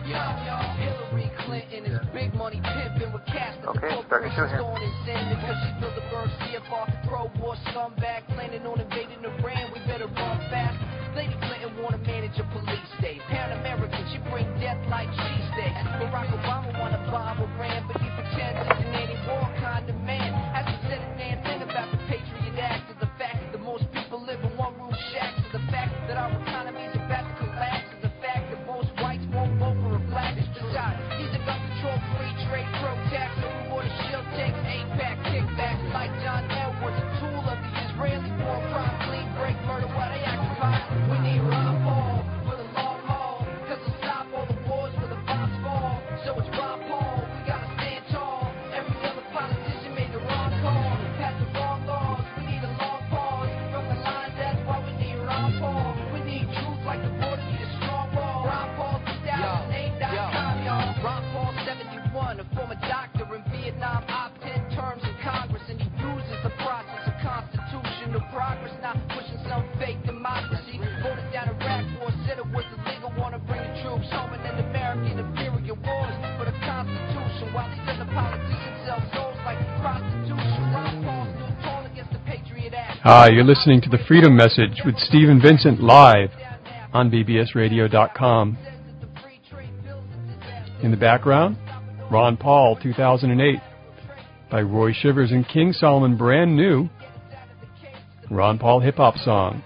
Hillary Clinton is big money pimping with cash that the corporations going and sending because she built a bird CFR pro-war scumbag planning on invading Iran. We better run fast. Lady Clinton wanna manage a police state. Pan-American, she bring death like cheesesteak. Barack Obama wanna bomb Iran, but he pretends he's an anti-war kind of man. Hasn't said a damn thing about the Patriot Act, or the fact that most people live in one-room shacks, or the fact that our economy's about to collapse, or the fact that most whites won't vote for a black. Besides, he's a gun control, free trade, pro-tax, over-border shield takes, APAC kickbacks, like John Edwards, a tool of the Israeli war crime, clean break, murder while they occupy. We need Ron Paul for the long haul, cause he'll stop all the wars for the bombs fall. So it's Ron Paul, we gotta stand tall. Every other politician made the wrong call, passed the wrong laws. We need a long pause from the lines, that's why we need Ron Paul. We need truth like the border need a strong wall. Ron Paul 2008.com, y'all. Ron Paul 71, a former doctor in Vietnam, opt-in terms in Congress, and he uses the process of constitutional progress, not pushing some fake democracy. Voted down Iraq war, said it was illegal, wanna bring the troops home and then American imperial wars for the Constitution, while these other politicians sell souls like prostitution. Ron Paul stood tall against the Patriot Act. Hi, you're listening to The Freedom Message with Stephen Vincent live on bbsradio.com. In the background, Ron Paul 2008 by Roy Shivers and King Solomon, brand new Ron Paul hip-hop song.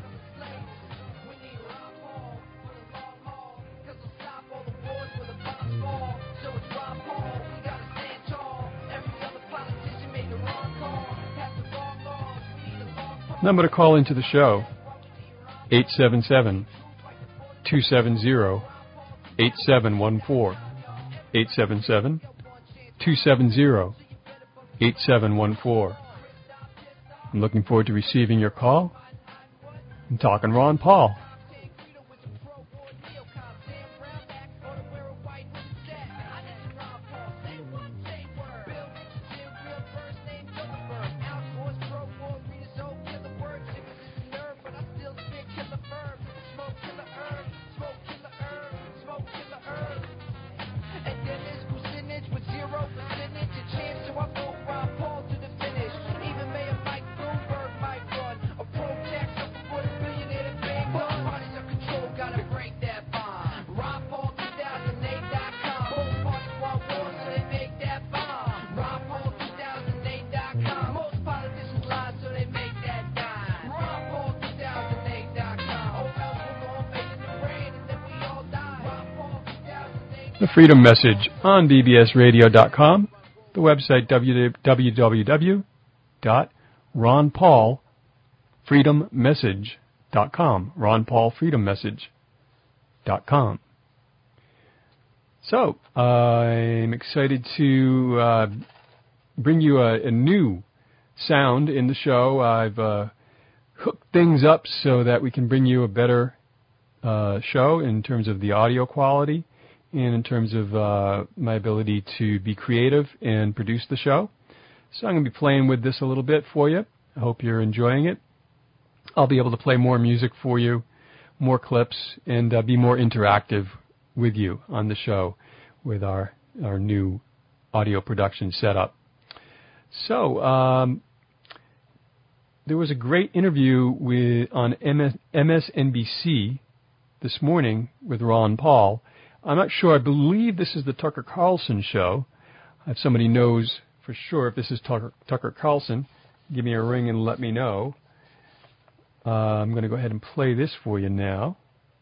Number to call into the show, 877-270-8714, 877-270-8714. I'm looking forward to receiving your call. I'm talking Ron Paul. The Freedom Message on bbsradio.com, the website www.ronpaulfreedommessage.com, ronpaulfreedommessage.com. So, I'm excited to bring you a new sound in the show. I've hooked things up so that we can bring you a better show in terms of the audio quality, and in terms of my ability to be creative and produce the show. So I'm going to be playing with this a little bit for you. I hope you're enjoying it. I'll be able to play more music for you, more clips, and be more interactive with you on the show with our new audio production setup. So there was a great interview on MSNBC this morning with Ron Paul. I'm not sure. I believe this is the Tucker Carlson show. If somebody knows for sure if this is Tucker Carlson, give me a ring and let me know. I'm going to go ahead and play this for you now.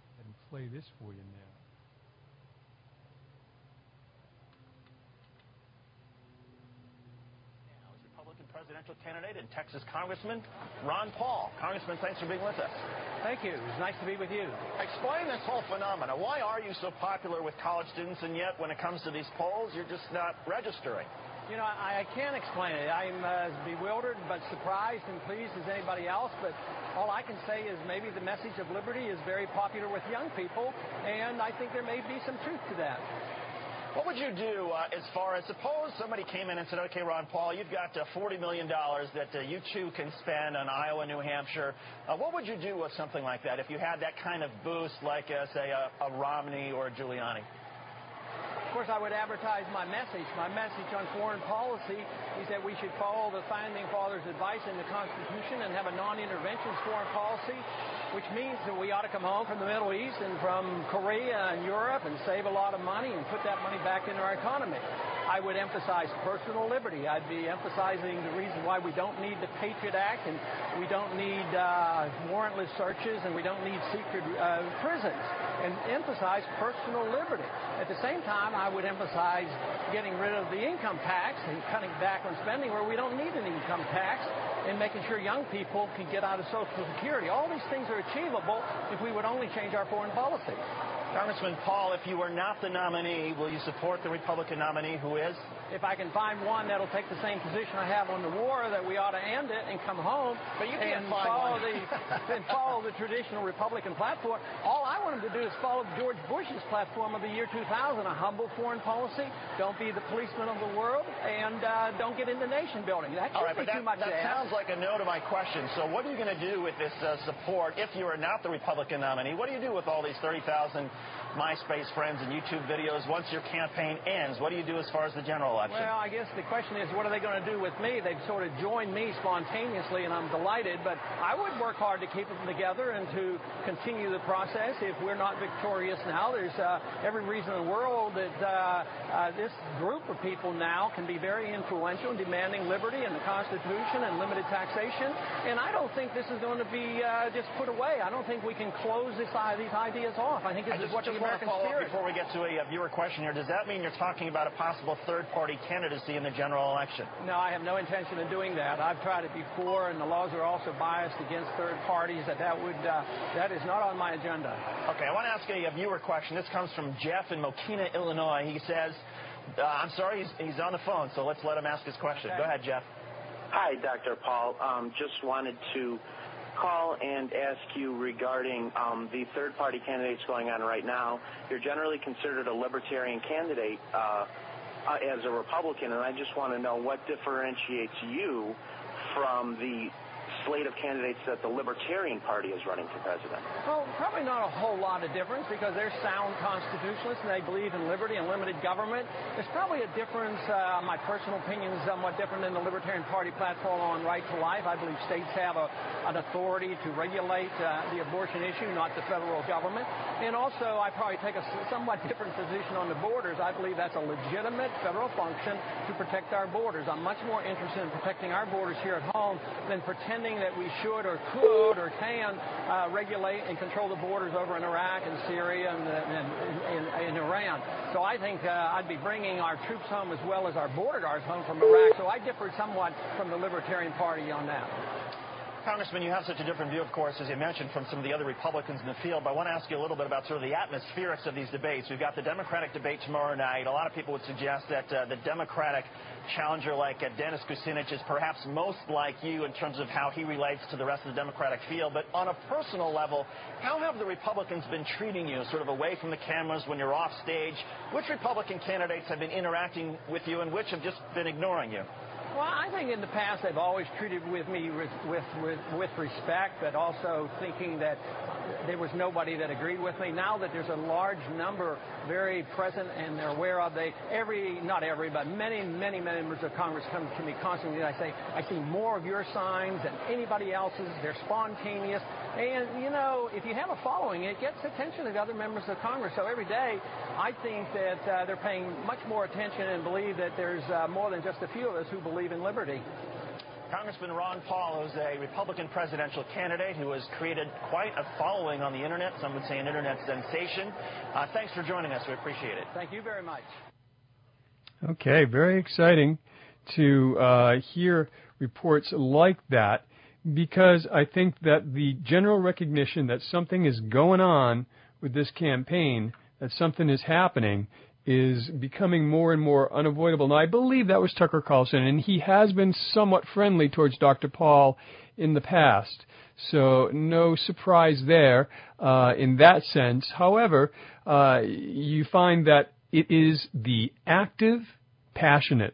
Republican presidential candidate and Texas Congressman Ron Paul. Congressman, thanks for being with us. Thank you. It's nice to be with you. Explain this whole phenomenon. Why are you so popular with college students, and yet when it comes to these polls, you're just not registering? You know, I can't explain it. I'm as bewildered but surprised and pleased as anybody else, but all I can say is maybe the message of liberty is very popular with young people, and I think there may be some truth to that. What would you do as far as, suppose somebody came in and said, okay, Ron Paul, you've got $40 million that you two can spend on Iowa, New Hampshire. What would you do with something like that if you had that kind of boost like, say, a Romney or a Giuliani? Of course, I would advertise my message. My message on foreign policy is that we should follow the Founding Fathers' advice in the Constitution and have a non-intervention foreign policy, which means that we ought to come home from the Middle East and from Korea and Europe and save a lot of money and put that money back into our economy. I would emphasize personal liberty. I'd be emphasizing the reason why we don't need the Patriot Act and we don't need warrantless searches and we don't need secret prisons, and emphasize personal liberty. At the same time, I would emphasize getting rid of the income tax and cutting back on spending where we don't need an income tax, and making sure young people can get out of Social Security. All these things are achievable if we would only change our foreign policy. Congressman Paul, if you were not the nominee, will you support the Republican nominee who is? If I can find one that'll take the same position I have on the war, that we ought to end it and come home and follow the traditional Republican platform. All I want him to do is follow George Bush's platform of the year 2000, a humble foreign policy, don't be the policeman of the world, and don't get into nation building. That shouldn't be too much to ask. That sounds like a no to my question. So what are you going to do with this support if you are not the Republican nominee? What do you do with all these 30,000 MySpace friends and YouTube videos once your campaign ends? What do you do as far as the general election? Well, I guess the question is, what are they going to do with me? They've sort of joined me spontaneously, and I'm delighted, but I would work hard to keep them together and to continue the process. If we're not victorious now, there's every reason in the world that this group of people now can be very influential in demanding liberty and the Constitution and limited taxation, and I don't think this is going to be just put away. I don't think we can close these ideas off. I think this is what the American spirit. Before we get to a viewer question here, does that mean you're talking about a possible third-party candidacy in the general election? No, I have no intention of doing that. I've tried it before, and the laws are also biased against third parties. That is not on my agenda. Okay, I want to ask a viewer question. This comes from Jeff in Mokina, Illinois. He says, I'm sorry, he's on the phone, so let's let him ask his question. Okay. Go ahead, Jeff. Hi, Dr. Paul. Just wanted to call and ask you regarding the third-party candidates going on right now. You're generally considered a libertarian candidate as a Republican, and I just want to know what differentiates you from the slate of candidates that the Libertarian Party is running for president? Well, probably not a whole lot of difference because they're sound constitutionalists and they believe in liberty and limited government. There's probably a difference, my personal opinion is somewhat different than the Libertarian Party platform on right to life. I believe states have an authority to regulate the abortion issue, not the federal government. And also, I probably take a somewhat different position on the borders. I believe that's a legitimate federal function to protect our borders. I'm much more interested in protecting our borders here at home than pretending that we should or could or can regulate and control the borders over in Iraq and Syria and Iran. So I think I'd be bringing our troops home as well as our border guards home from Iraq. So I differ somewhat from the Libertarian Party on that. Congressman, you have such a different view, of course, as you mentioned, from some of the other Republicans in the field, but I want to ask you a little bit about sort of the atmospherics of these debates. We've got the Democratic debate tomorrow night. A lot of people would suggest that the Democratic challenger like Dennis Kucinich is perhaps most like you in terms of how he relates to the rest of the Democratic field. But on a personal level, how have the Republicans been treating you sort of away from the cameras when you're off stage? Which Republican candidates have been interacting with you and which have just been ignoring you? Well, I think in the past they've always treated me with respect, but also thinking that there was nobody that agreed with me. Now that there's a large number very present and they're aware of, not every, but many members of Congress come to me constantly. I say, I see more of your signs than anybody else's. They're spontaneous. And, you know, if you have a following, it gets attention of other members of Congress. So every day, I think that they're paying much more attention and believe that there's more than just a few of us who believe in liberty. Congressman Ron Paul, who's a Republican presidential candidate who has created quite a following on the Internet, some would say an Internet sensation. Thanks for joining us. We appreciate it. Thank you very much. Okay, very exciting to hear reports like that, because I think that the general recognition that something is going on with this campaign, that something is happening, is becoming more and more unavoidable. Now, I believe that was Tucker Carlson, and he has been somewhat friendly towards Dr. Paul in the past. So no surprise there in that sense. However, you find that it is the active, passionate,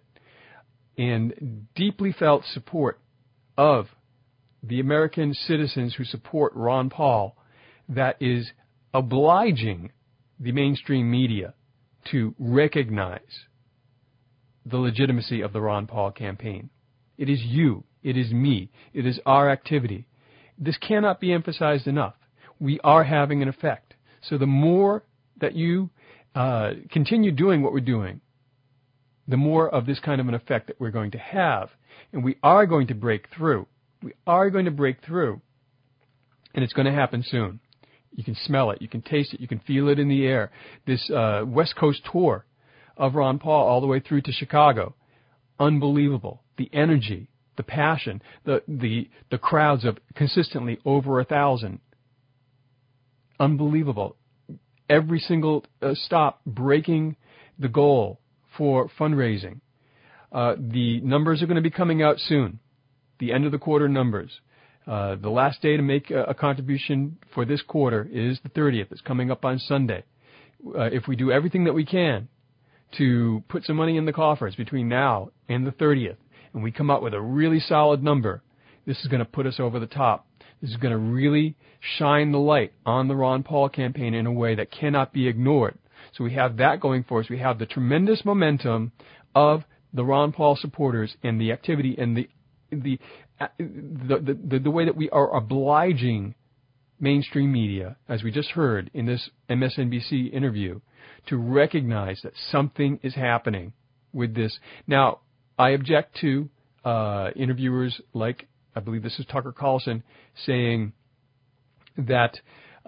and deeply felt support of the American citizens who support Ron Paul that is obliging the mainstream media to recognize the legitimacy of the Ron Paul campaign. It is you. It is me. It is our activity. This cannot be emphasized enough. We are having an effect. So the more that you continue doing what we're doing, the more of this kind of an effect that we're going to have. And we are going to break through. We are going to break through. And it's going to happen soon. You can smell it. You can taste it. You can feel it in the air. This West Coast tour of Ron Paul all the way through to Chicago. Unbelievable. The energy, the passion, the crowds of consistently over 1,000. Unbelievable. Every single stop breaking the goal for fundraising. The numbers are going to be coming out soon. The end of the quarter numbers. The last day to make a contribution for this quarter is the 30th. It's coming up on Sunday. If we do everything that we can to put some money in the coffers between now and the 30th, and we come up with a really solid number, this is going to put us over the top. This is going to really shine the light on the Ron Paul campaign in a way that cannot be ignored. So we have that going for us. We have the tremendous momentum of the Ron Paul supporters and the activity and the way that we are obliging mainstream media, as we just heard in this MSNBC interview, to recognize that something is happening with this. Now, I object to interviewers like, I believe this is Tucker Carlson, saying that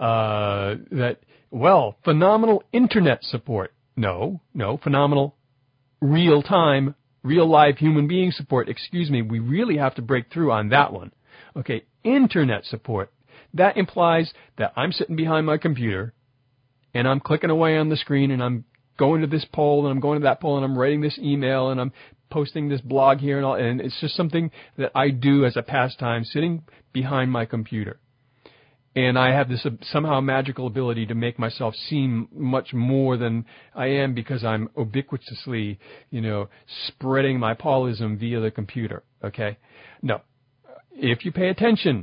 phenomenal internet support. No, phenomenal real-time, real-live human being support. Excuse me, we really have to break through on that one. Okay, internet support. That implies that I'm sitting behind my computer and I'm clicking away on the screen and I'm going to this poll and I'm going to that poll and I'm writing this email and I'm posting this blog here and all, and it's just something that I do as a pastime, sitting behind my computer. And I have this somehow magical ability to make myself seem much more than I am because I'm ubiquitously, spreading my Paulism via the computer. Okay? No. If you pay attention,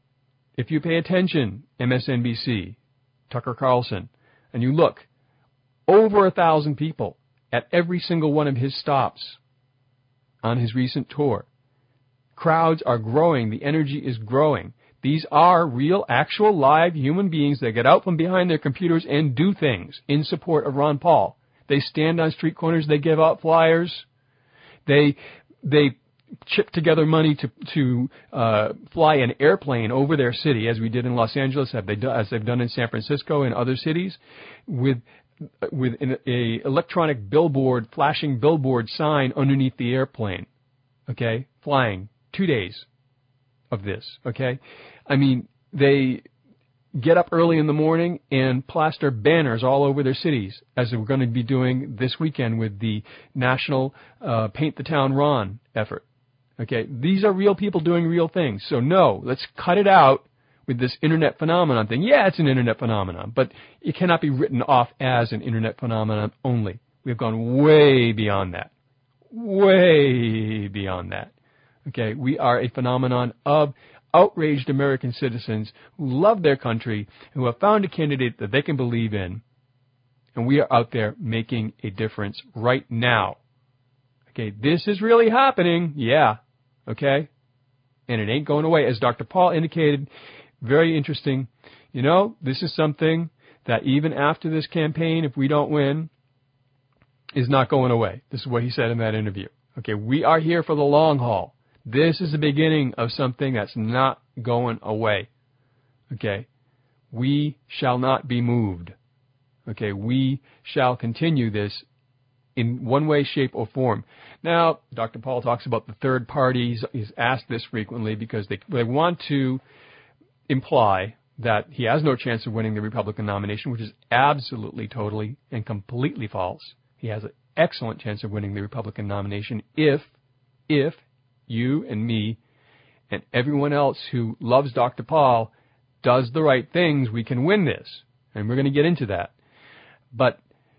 MSNBC, Tucker Carlson, and you look, over 1,000 people at every single one of his stops on his recent tour. Crowds are growing. The energy is growing. These are real, actual, live human beings that get out from behind their computers and do things in support of Ron Paul. They stand on street corners. They give out flyers. They chip together money to fly an airplane over their city, as we did in Los Angeles, as they've done in San Francisco and other cities, with an electronic billboard, flashing billboard sign underneath the airplane. Okay, flying 2 days of this. Okay, I mean, they get up early in the morning and plaster banners all over their cities, as we're going to be doing this weekend with the national Paint the Town Ron effort. Okay, these are real people doing real things. So no, let's cut it out with this internet phenomenon thing. Yeah, it's an internet phenomenon, but it cannot be written off as an internet phenomenon only. We've gone way beyond that. Way beyond that. Okay, we are a phenomenon of outraged American citizens who love their country, who have found a candidate that they can believe in, and we are out there making a difference right now. Okay, this is really happening, yeah, okay? And it ain't going away. As Dr. Paul indicated, very interesting, this is something that even after this campaign, if we don't win, is not going away. This is what he said in that interview. Okay, we are here for the long haul. This is the beginning of something that's not going away. Okay, we shall not be moved. Okay, we shall continue this in one way, shape, or form. Now, Dr. Paul talks about the third parties. He's asked this frequently because they want to imply that he has no chance of winning the Republican nomination, which is absolutely, totally, and completely false. He has an excellent chance of winning the Republican nomination if you and me and everyone else who loves Dr. Paul does the right things, we can win this. And we're going to get into that. But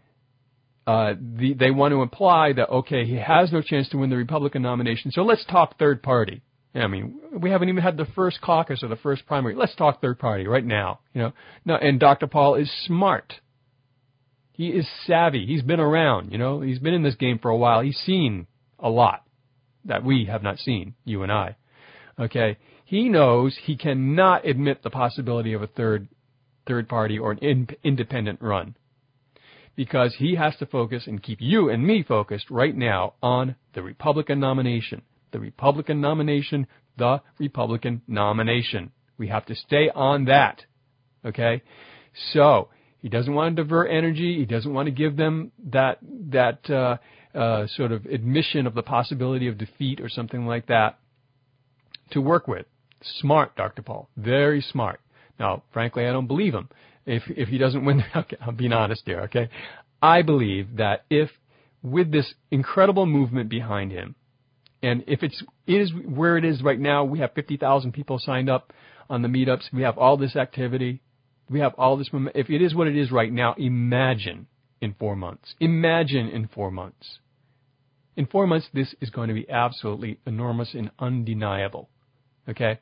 they want to imply that, okay, he has no chance to win the Republican nomination, so let's talk third party. I mean, we haven't even had the first caucus or the first primary. Let's talk third party right now. No, and Dr. Paul is smart. He is savvy. He's been around, you know. He's been in this game for a while. He's seen a lot that we have not seen, you and I. Okay? He knows he cannot admit the possibility of a third party or an independent run, because he has to focus and keep you and me focused right now on the Republican nomination. The Republican nomination, the Republican nomination. We have to stay on that. Okay? So, he doesn't want to divert energy. He doesn't want to give them that sort of admission of the possibility of defeat or something like that to work with. Smart, Dr. Paul. Very smart. Now, frankly, I don't believe him. If he doesn't win, okay, I'm being honest here, okay? I believe that if, with this incredible movement behind him, and if it is where it is right now, we have 50,000 people signed up on the meetups, we have all this activity, we have all this momentum. If it is what it is right now, imagine in 4 months. Imagine in 4 months. In 4 months, this is going to be absolutely enormous and undeniable. Okay?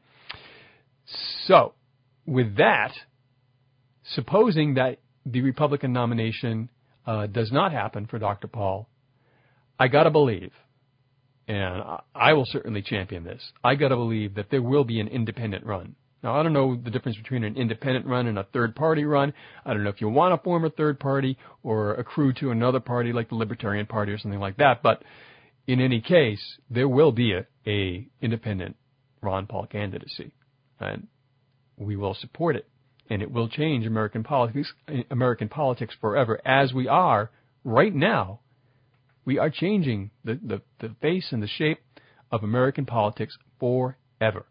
So, with that, supposing that the Republican nomination does not happen for Dr. Paul, I got to believe, and I will certainly champion this, I got to believe that there will be an independent run. Now, I don't know the difference between an independent run and a third-party run. I don't know if you want to form a third party or accrue to another party like the Libertarian Party or something like that. But in any case, there will be a independent Ron Paul candidacy, and we will support it, and it will change American politics forever. As we are right now, we are changing the face and the shape of American politics forever.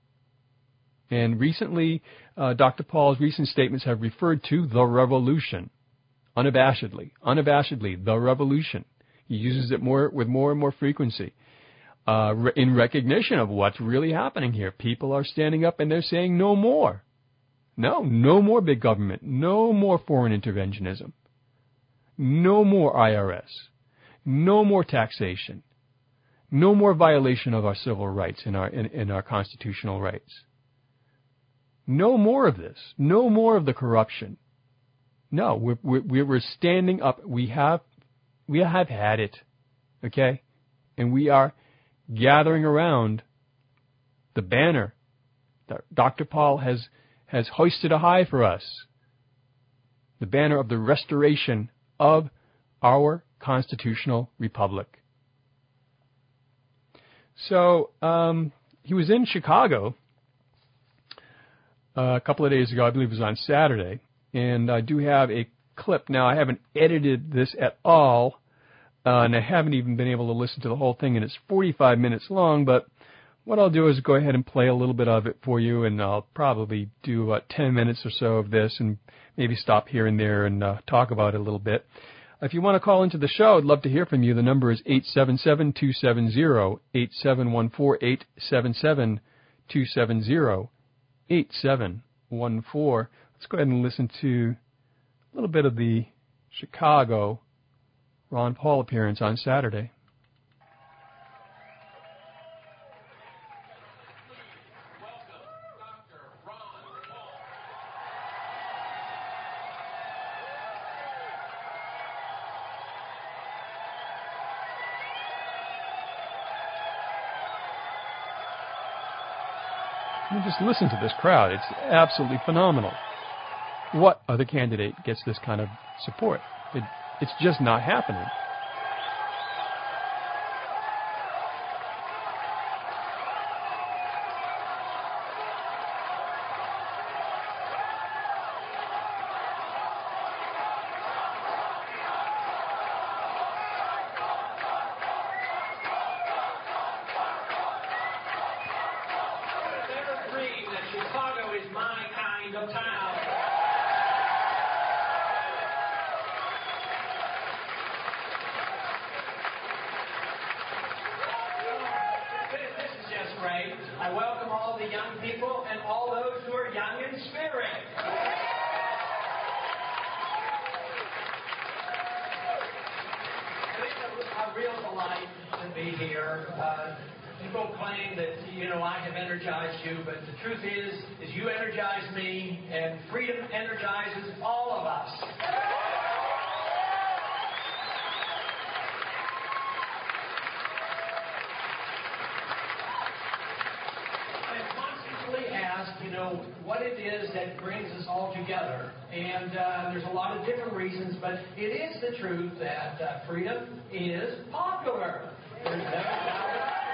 And recently, Dr. Paul's recent statements have referred to the revolution, unabashedly, the revolution. He uses it with more and more frequency in recognition of what's really happening here. People are standing up and they're saying no more. No more big government, no more foreign interventionism, no more IRS, no more taxation, no more violation of our civil rights and our constitutional rights. No more of this. No more of the corruption. No, we're standing up. We have had it, okay? And we are gathering around the banner that Dr. Paul has hoisted a high for us. The banner of the restoration of our constitutional republic. So, he was in Chicago a couple of days ago. I believe it was on Saturday, and I do have a clip. Now, I haven't edited this at all, and I haven't even been able to listen to the whole thing, and it's 45 minutes long, but what I'll do is go ahead and play a little bit of it for you, and I'll probably do about 10 minutes or so of this, and maybe stop here and there and talk about it a little bit. If you want to call into the show, I'd love to hear from you. The number is 877-270-8714, 877-270-8714. Let's go ahead and listen to a little bit of the Chicago Ron Paul appearance on Saturday. Just listen to this crowd. It's absolutely phenomenal. What other candidate gets this kind of support? It's just not happening. what it is that brings us all together. And there's a lot of different reasons, but it is the truth that freedom is popular. There's no doubt about it.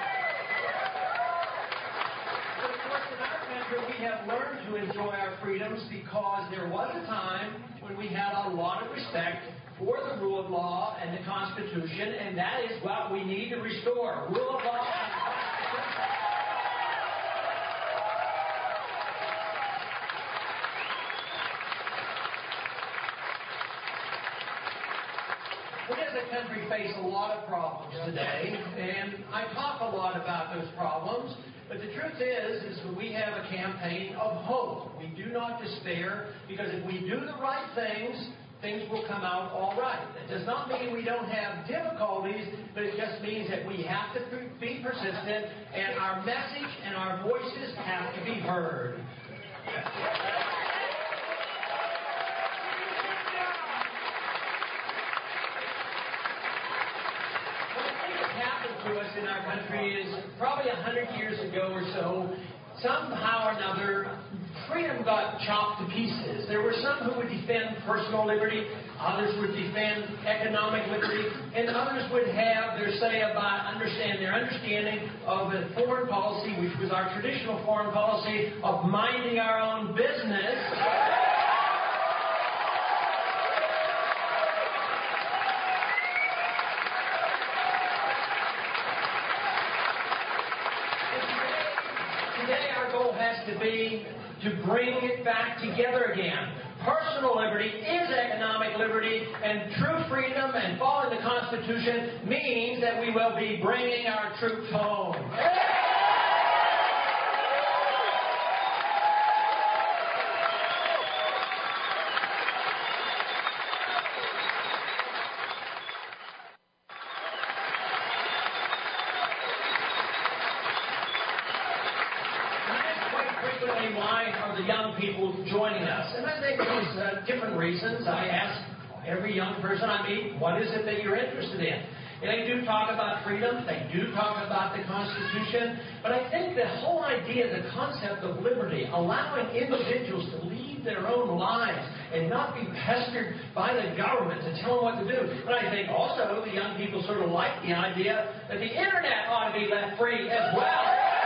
But of course, in our country, we have learned to enjoy our freedoms because there was a time when we had a lot of respect for the rule of law and the Constitution, and that is what we need to restore. Rule of law and the Constitution. We as a country face a lot of problems today, and I talk a lot about those problems, but the truth is that we have a campaign of hope. We do not despair, because if we do the right things will come out all right. It does not mean we don't have difficulties, but it just means that we have to be persistent, and our message and our voices have to be heard. To us in our country is probably 100 years ago or so, somehow or another, freedom got chopped to pieces. There were some who would defend personal liberty, others would defend economic liberty, and others would have their say about their understanding of a foreign policy, which was our traditional foreign policy of minding our own business. To be to bring it back together again. Personal liberty is economic liberty, and true freedom and following the Constitution means that we will be bringing our troops home. Why are the young people joining us? And I think there's different reasons. I ask every young person I meet, what is it that you're interested in? And they do talk about freedom. They do talk about the Constitution. But I think the whole idea, the concept of liberty, allowing individuals to lead their own lives and not be pestered by the government to tell them what to do. But I think also the young people sort of like the idea that the Internet ought to be left free as well.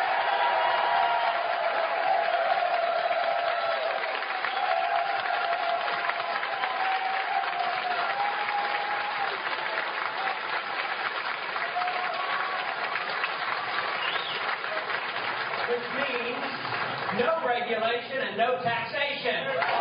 Which means no regulation and no taxation.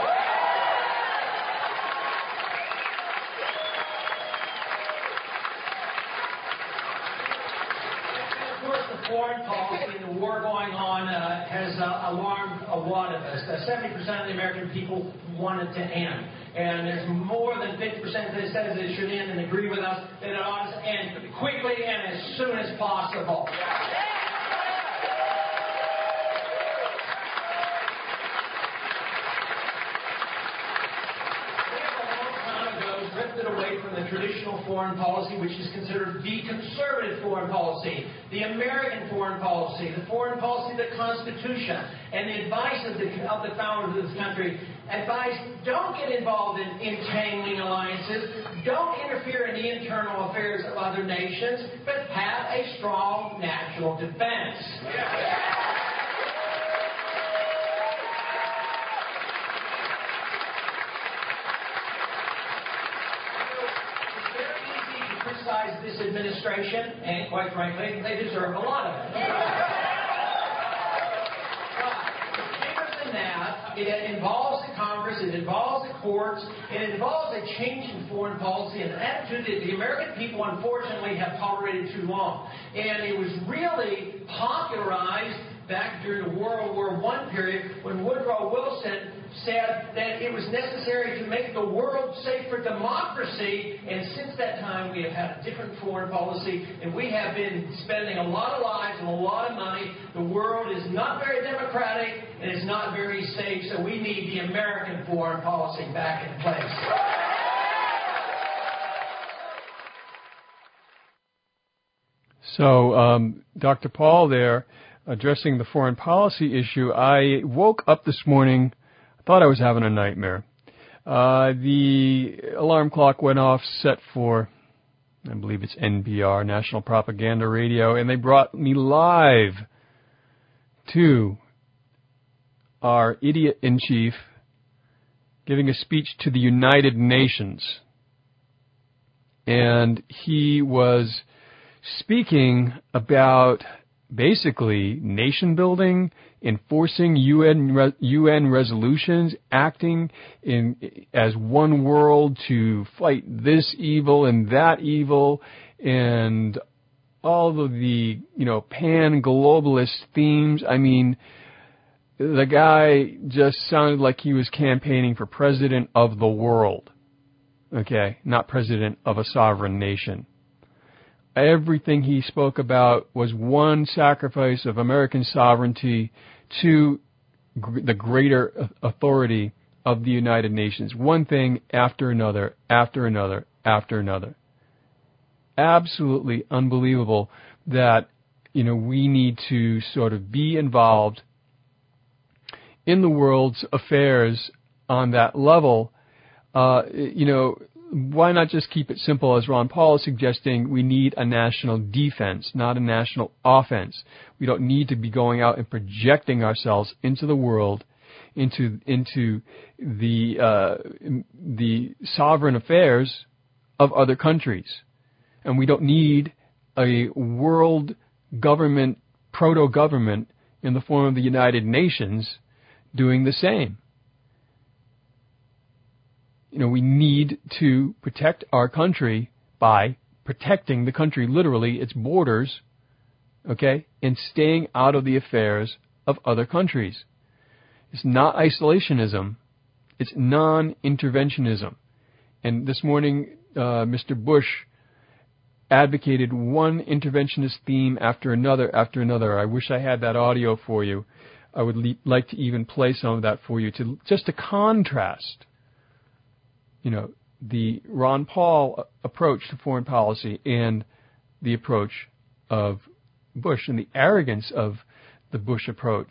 And of course, the foreign policy and the war going on has alarmed a lot of us. 70% of the American people want it to end. And there's more than 50% that says it should end and agree with us that it ought to end quickly and as soon as possible. Drifted away from the traditional foreign policy, which is considered the conservative foreign policy, the American foreign policy, the foreign policy of the Constitution, and the advice of the founders of this country. Advice, don't get involved in entangling alliances, don't interfere in the internal affairs of other nations, but have a strong national defense. Criticize this administration, and quite frankly, they deserve a lot of it. But bigger than that, it involves the Congress, it involves the courts, it involves a change in foreign policy and an attitude that the American people, unfortunately, have tolerated too long. And it was really popularized back during the World War I period when Woodrow Wilson said that it was necessary to make the world safe for democracy, and since that time we have had a different foreign policy, and we have been spending a lot of lives and a lot of money. The world is not very democratic, and it's not very safe, so we need the American foreign policy back in place. So, Dr. Paul there addressing the foreign policy issue, I woke up this morning, I thought I was having a nightmare. The alarm clock went off, set for, I believe it's NPR, National Propaganda Radio, and they brought me live to our idiot-in-chief giving a speech to the United Nations. And he was speaking about basically nation building, enforcing UN resolutions, acting as one world to fight this evil and that evil, and all of the, pan-globalist themes. I mean, the guy just sounded like he was campaigning for president of the world. Okay, not president of a sovereign nation. Everything he spoke about was one sacrifice of American sovereignty to the greater authority of the United Nations. One thing after another, after another, after another. Absolutely unbelievable that, we need to sort of be involved in the world's affairs on that level. Why not just keep it simple, as Ron Paul is suggesting? We need a national defense, not a national offense. We don't need to be going out and projecting ourselves into the world, into the sovereign affairs of other countries. And we don't need a world government, proto-government in the form of the United Nations doing the same. We need to protect our country by protecting the country, literally, its borders, okay, and staying out of the affairs of other countries. It's not isolationism. It's non-interventionism. And this morning, Mr. Bush advocated one interventionist theme after another after another. I wish I had that audio for you. I would like to even play some of that for you, just to contrast the Ron Paul approach to foreign policy and the approach of Bush, and the arrogance of the Bush approach.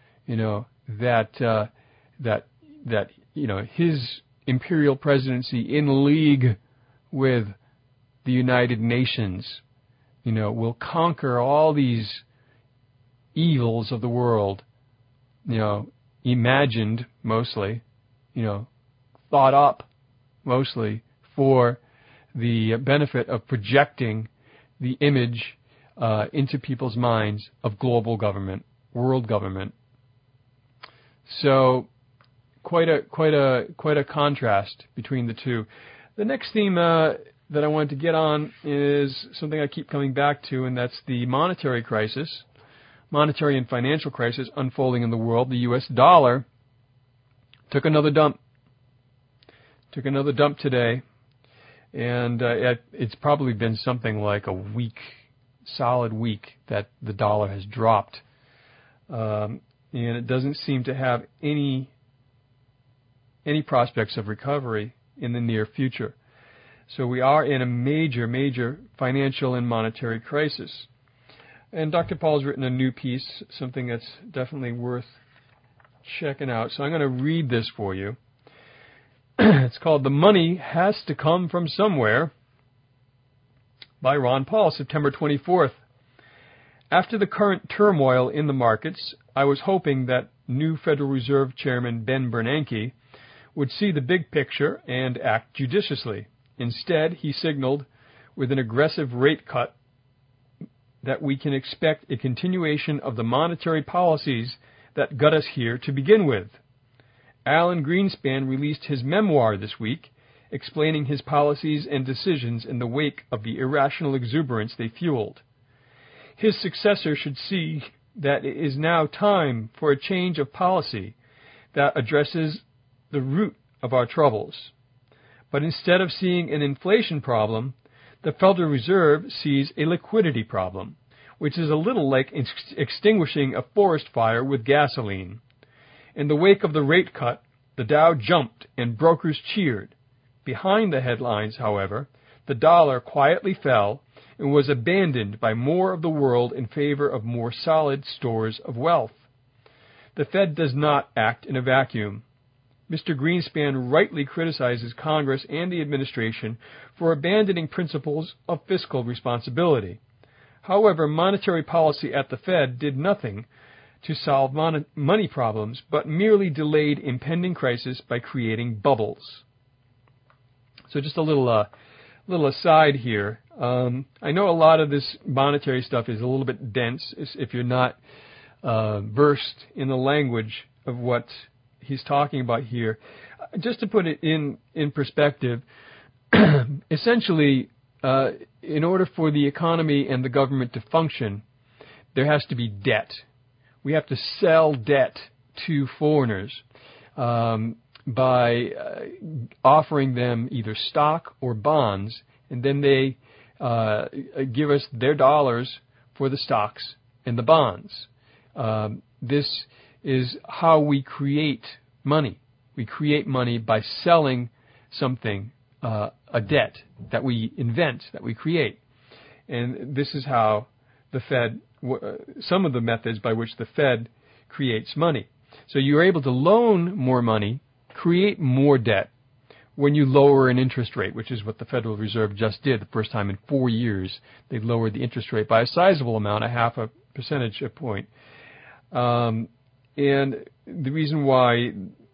That his imperial presidency in league with the United Nations, will conquer all these evils of the world, imagined mostly, thought up mostly for the benefit of projecting the image into people's minds of global government, world government. So quite a contrast between the two. The next theme that I wanted to get on is something I keep coming back to, and that's the monetary crisis, monetary and financial crisis unfolding in the world. The U.S. dollar took another dump today, and it's probably been something like a solid week that the dollar has dropped, and it doesn't seem to have any prospects of recovery in the near future. So we are in a major financial and monetary crisis. And Dr. Paul's written a new piece, something that's definitely worth checking out. So I'm going to read this for you. It's called "The Money Has to Come From Somewhere" by Ron Paul, September 24th. After the current turmoil in the markets, I was hoping that new Federal Reserve Chairman Ben Bernanke would see the big picture and act judiciously. Instead, he signaled with an aggressive rate cut that we can expect a continuation of the monetary policies that got us here to begin with. Alan Greenspan released his memoir this week, explaining his policies and decisions in the wake of the irrational exuberance they fueled. His successor should see that it is now time for a change of policy that addresses the root of our troubles. But instead of seeing an inflation problem, the Federal Reserve sees a liquidity problem, which is a little like extinguishing a forest fire with gasoline. In the wake of the rate cut, the Dow jumped and brokers cheered. Behind the headlines, however, the dollar quietly fell and was abandoned by more of the world in favor of more solid stores of wealth. The Fed does not act in a vacuum. Mr. Greenspan rightly criticizes Congress and the administration for abandoning principles of fiscal responsibility. However, monetary policy at the Fed did nothing to solve money problems, but merely delayed impending crisis by creating bubbles. So just a little aside here. I know a lot of this monetary stuff is a little bit dense if you're not versed in the language of what he's talking about here. Just to put it in perspective, essentially, in order for the economy and the government to function, there has to be debt. We have to sell debt to foreigners by offering them either stock or bonds, and then they give us their dollars for the stocks and the bonds. This is how we create money. We create money by selling something, a debt that we invent, that we create. And this is how the Fed, some of the methods by which the Fed creates money. So you're able to loan more money, create more debt, when you lower an interest rate, which is what the Federal Reserve just did the first time in 4 years. They lowered the interest rate by a sizable amount, a half a percentage point. And the reason why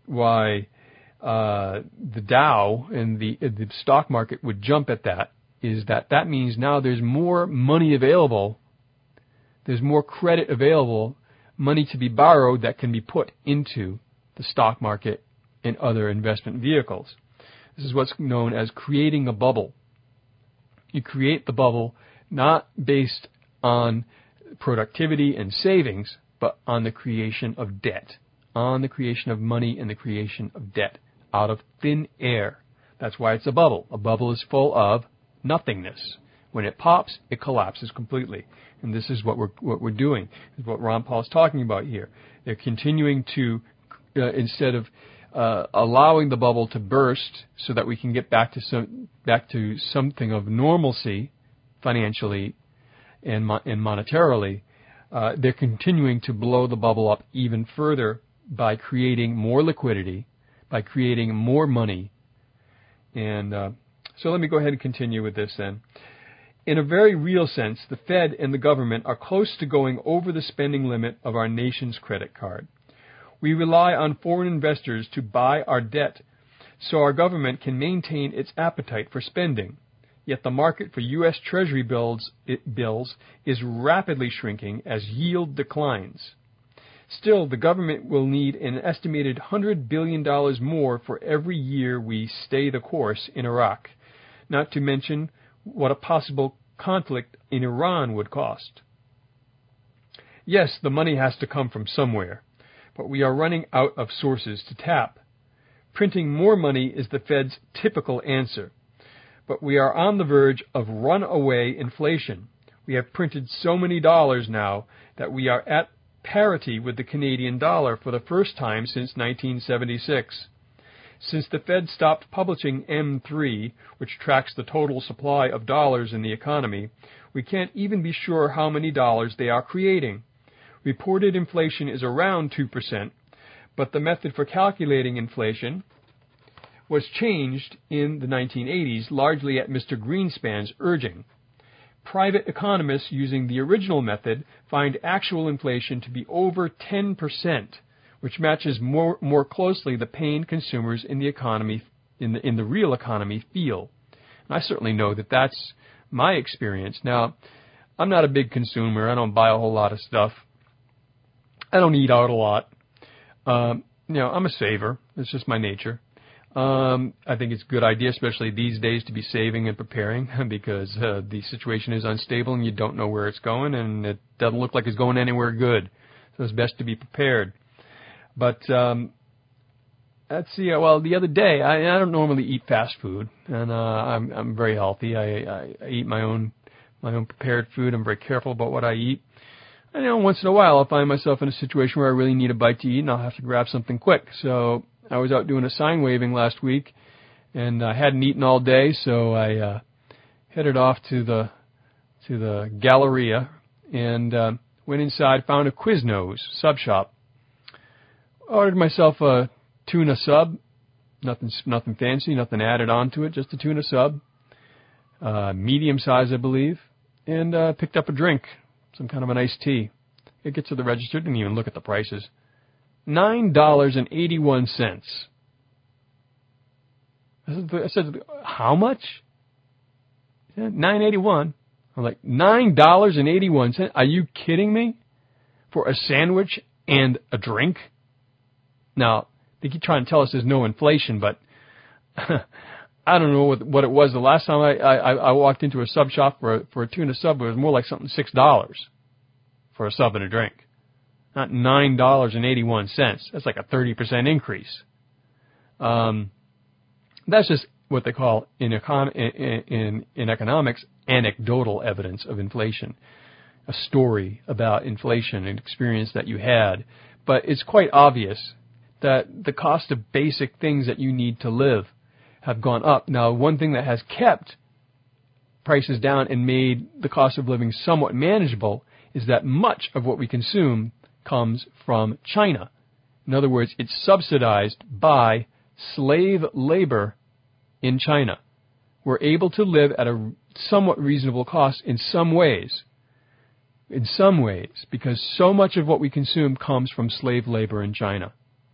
the Dow and the stock market would jump at that is that means now there's more money available, there's more credit available, money to be borrowed that can be put into the stock market and other investment vehicles. This is what's known as creating a bubble. You create the bubble not based on productivity and savings, but on the creation of debt, on the creation of money and the creation of debt out of thin air. That's why it's a bubble. A bubble is full of nothingness. When it pops, it collapses completely. And this is what we're doing. This is what Ron Paul is talking about here. They're continuing to, instead of allowing the bubble to burst so that we can get back to something of normalcy financially and monetarily, they're continuing to blow the bubble up even further by creating more liquidity, by creating more money. And so let me go ahead and continue with this then. In a very real sense, the Fed and the government are close to going over the spending limit of our nation's credit card. We rely on foreign investors to buy our debt so our government can maintain its appetite for spending. Yet the market for U.S. Treasury bills is rapidly shrinking as yield declines. Still, the government will need an estimated $100 billion more for every year we stay the course in Iraq, not to mention what a possible conflict in Iran would cost. Yes, the money has to come from somewhere, but we are running out of sources to tap. Printing more money is the Fed's typical answer. But we are on the verge of runaway inflation. We have printed so many dollars now that we are at parity with the Canadian dollar for the first time since 1976. Since the Fed stopped publishing M3, which tracks the total supply of dollars in the economy, we can't even be sure how many dollars they are creating. Reported inflation is around 2%, but the method for calculating inflation was changed in the 1980s, largely at Mr. Greenspan's urging. Private economists using the original method find actual inflation to be over 10%, which matches more closely the pain consumers in the economy, in the real economy, feel. And I certainly know that that's my experience. Now, I'm not a big consumer. I don't buy a whole lot of stuff. I don't eat out a lot. I'm a saver. It's just my nature. I think it's a good idea, especially these days, to be saving and preparing because the situation is unstable and you don't know where it's going and it doesn't look like it's going anywhere good. So it's best to be prepared. But let's see. Well, the other day, I don't normally eat fast food, and I'm very healthy. I eat my own prepared food. I'm very careful about what I eat. And once in a while, I'll find myself in a situation where I really need a bite to eat, and I'll have to grab something quick. So I was out doing a sign waving last week, and I hadn't eaten all day, so I headed off to the to the Galleria, and went inside, found a Quiznos sub shop. Ordered myself a tuna sub, nothing fancy, nothing added onto it, just a tuna sub, medium size, I believe, and picked up a drink, some kind of an iced tea. It gets to the register, didn't even look at the prices. $9.81. I said, how much? $9.81. I'm like, $9.81? Are you kidding me? For a sandwich and a drink? Now, they keep trying to tell us there's no inflation, but I don't know what it was. The last time I walked into a sub shop for a tuna sub, it was more like something $6 for a sub and a drink. Not $9.81. That's like a 30% increase. That's just what they call in economics anecdotal evidence of inflation. A story about inflation, an experience that you had. But it's quite obvious that the cost of basic things that you need to live have gone up. Now, one thing that has kept prices down and made the cost of living somewhat manageable is that much of what we consume comes from China. In other words, it's subsidized by slave labor in China. We're able to live at a somewhat reasonable cost in some ways, because so much of what we consume comes from slave labor in China.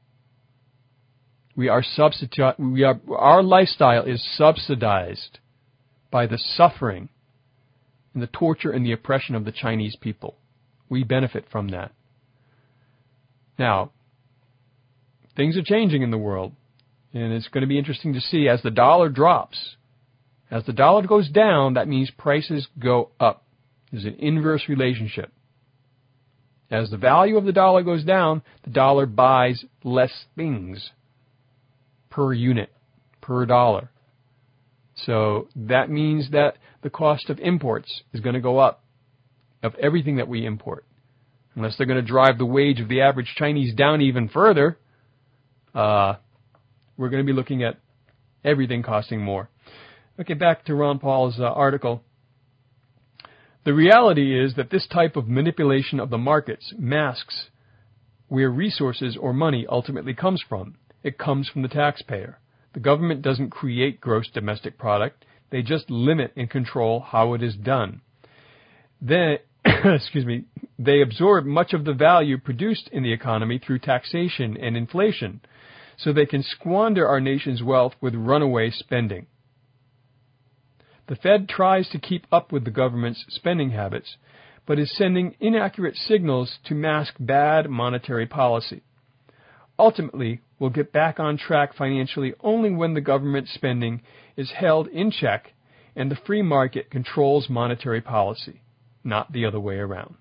Our lifestyle is subsidized by the suffering and the torture and the oppression of the Chinese people. We benefit from that. Now, things are changing in the world, and it's going to be interesting to see as the dollar drops. As the dollar goes down, that means prices go up. There's an inverse relationship. As the value of the dollar goes down, the dollar buys less things per unit, per dollar. So that means that the cost of imports is going to go up, of everything that we import. Unless they're going to drive the wage of the average Chinese down even further, we're going to be looking at everything costing more. Okay, back to Ron Paul's article. The reality is that this type of manipulation of the markets masks where resources or money ultimately comes from. It comes from the taxpayer. The government doesn't create gross domestic product. They just limit and control how it is done. They absorb much of the value produced in the economy through taxation and inflation, so they can squander our nation's wealth with runaway spending. The Fed tries to keep up with the government's spending habits, but is sending inaccurate signals to mask bad monetary policy. Ultimately, we'll get back on track financially only when the government spending is held in check and the free market controls monetary policy, not the other way around.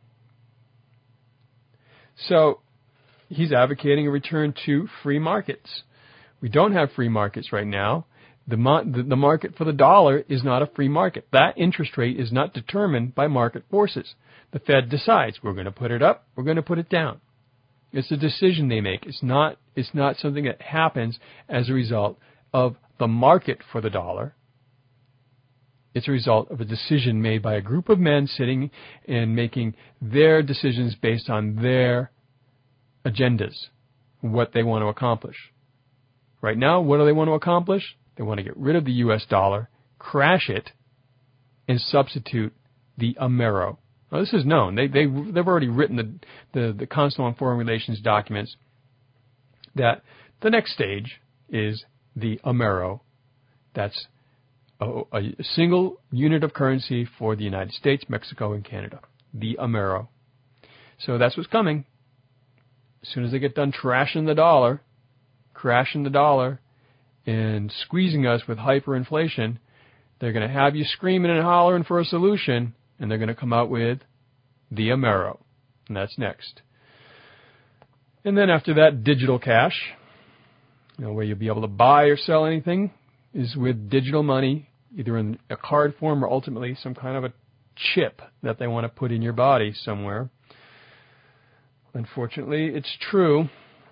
So, he's advocating a return to free markets. We don't have free markets right now. The market for the dollar is not a free market. That interest rate is not determined by market forces. The Fed decides we're going to put it up, we're going to put it down. It's a decision they make. It's not something that happens as a result of the market for the dollar. It's a result of a decision made by a group of men sitting and making their decisions based on their agendas, what they want to accomplish. Right now, what do they want to accomplish? They want to get rid of the U.S. dollar, crash it, and substitute the Amero. Now, this is known. They've already written the Council on Foreign Relations documents that the next stage is the Amero. That's a single unit of currency for the United States, Mexico, and Canada. The Amero. So that's what's coming. As soon as they get done crashing the dollar, and squeezing us with hyperinflation, they're going to have you screaming and hollering for a solution, and they're going to come out with the Amero. And that's next. And then after that, digital cash, where you'll be able to buy or sell anything, is with digital money, either in a card form or ultimately some kind of a chip that they want to put in your body somewhere. Unfortunately, it's true.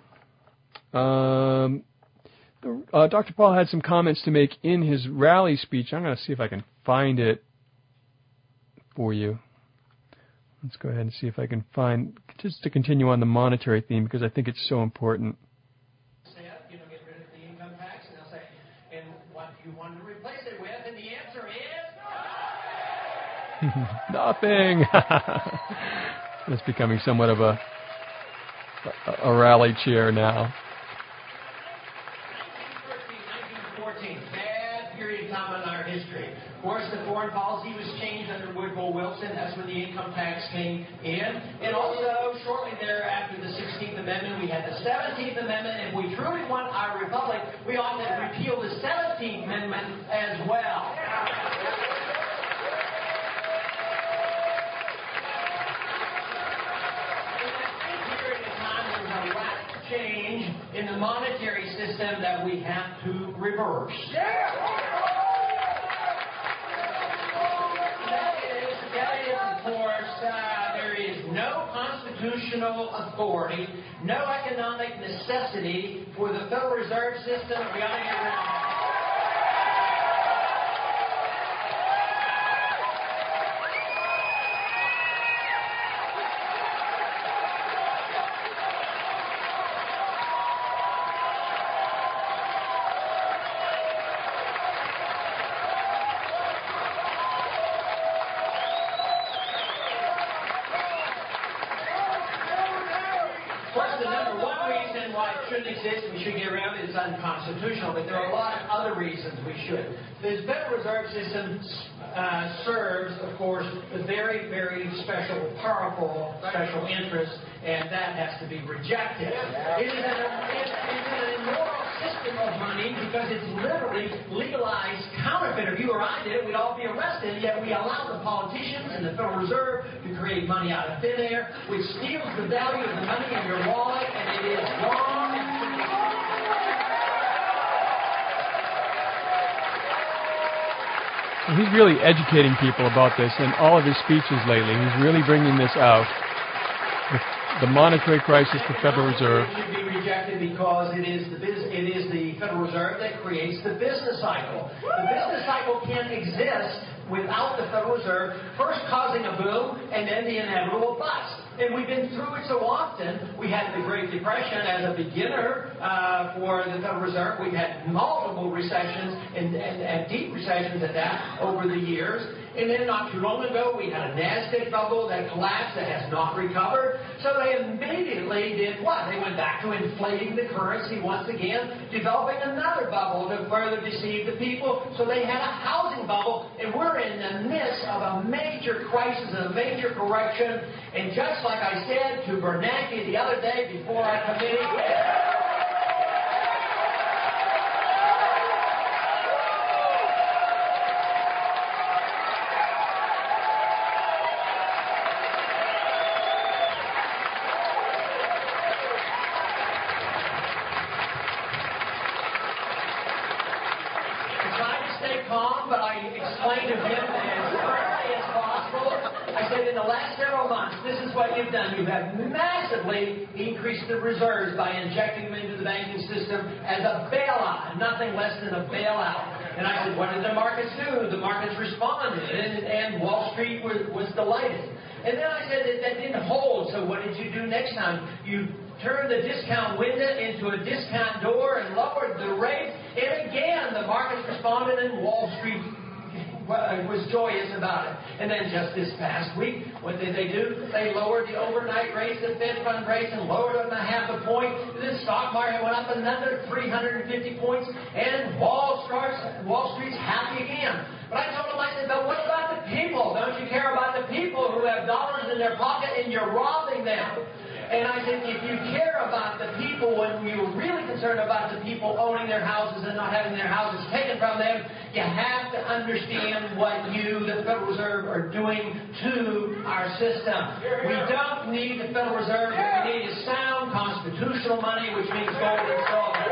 Dr. Paul had some comments to make in his rally speech. I'm going to see if I can find it for you. Let's go ahead and see if I can find, just to continue on the monetary theme, because I think it's so important. Get rid of the income tax, and they'll say, and what do you want to replace it with? And the answer is nothing. It's becoming somewhat of a rally chair now. 1913, 1914, bad period of time in our history. Of course, the foreign policy was changed under Woodrow Wilson. That's when the income tax came in. And also, shortly thereafter, the 16th Amendment, we had the 17th Amendment. If we truly want our republic, we ought to repeal the 17th Amendment as well. In that same period of time, there was a radical change in the monetary system that we have to reverse. There is no constitutional authority, no economic necessity for the Federal Reserve System. We ought to get rid of it. We should get around it. It's unconstitutional, but there are a lot of other reasons we should. The Federal Reserve System serves, of course, a very, very special, powerful special interest, and that has to be rejected. It is an immoral system of money because it's literally legalized counterfeit. If you or I did it, we'd all be arrested, yet we allow the politicians and the Federal Reserve to create money out of thin air, which steals the value of the money in your wallet, and it is wrong. He's really educating people about this in all of his speeches lately. He's really bringing this out. The monetary crisis, the Federal Reserve. It should be rejected because it is the Federal Reserve that creates the business cycle. The business cycle can't exist without the Federal Reserve first causing a boom and then the inevitable bust. And we've been through it so often. We had the Great Depression as a beginner for the Federal Reserve. We've had multiple recessions and deep recessions at that over the years. And then not too long ago, we had a NASDAQ bubble that collapsed that has not recovered. So they immediately did what? They went back to inflating the currency once again, developing another bubble to further deceive the people. So they had a housing bubble, and we're in the midst of a major crisis, a major correction. And just like I said to Bernanke the other day before our committee, you have massively increased the reserves by injecting them into the banking system as a bailout, nothing less than a bailout. And I said, what did the markets do? The markets responded, and Wall Street was delighted. And then I said that didn't hold, so what did you do next time? You turned the discount window into a discount door and lowered the rate, and again the markets responded and Wall Street was joyous about it. And then just this past week, what did they do? They lowered the overnight rates, the Fed fund rates, and lowered them 0.5 point. The stock market went up another 350 points, and Wall Street's happy again. But I told them, I said, but what about the people? Don't you care about the people who have dollars in their pocket and you're robbing them? And I said, if you care about the people, when you're really concerned about the people owning their houses and not having their houses taken from them, you have to understand what you, the Federal Reserve, are doing to our system. We don't need the Federal Reserve. What we need is sound constitutional money, which means gold and silver.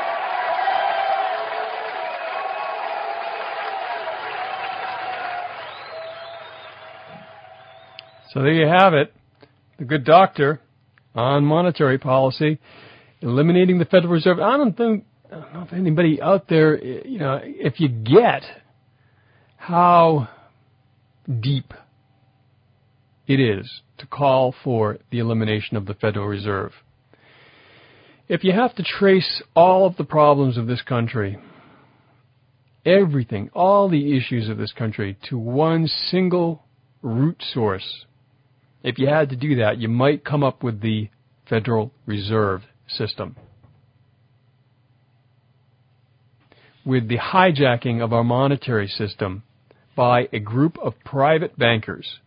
So there you have it. The good doctor on monetary policy, eliminating the Federal Reserve. I don't know if anybody out there, if you get how deep it is to call for the elimination of the Federal Reserve. If you have to trace all of the problems of this country, everything, all the issues of this country, to one single root source, if you had to do that, you might come up with the Federal Reserve System. With the hijacking of our monetary system by a group of private bankers.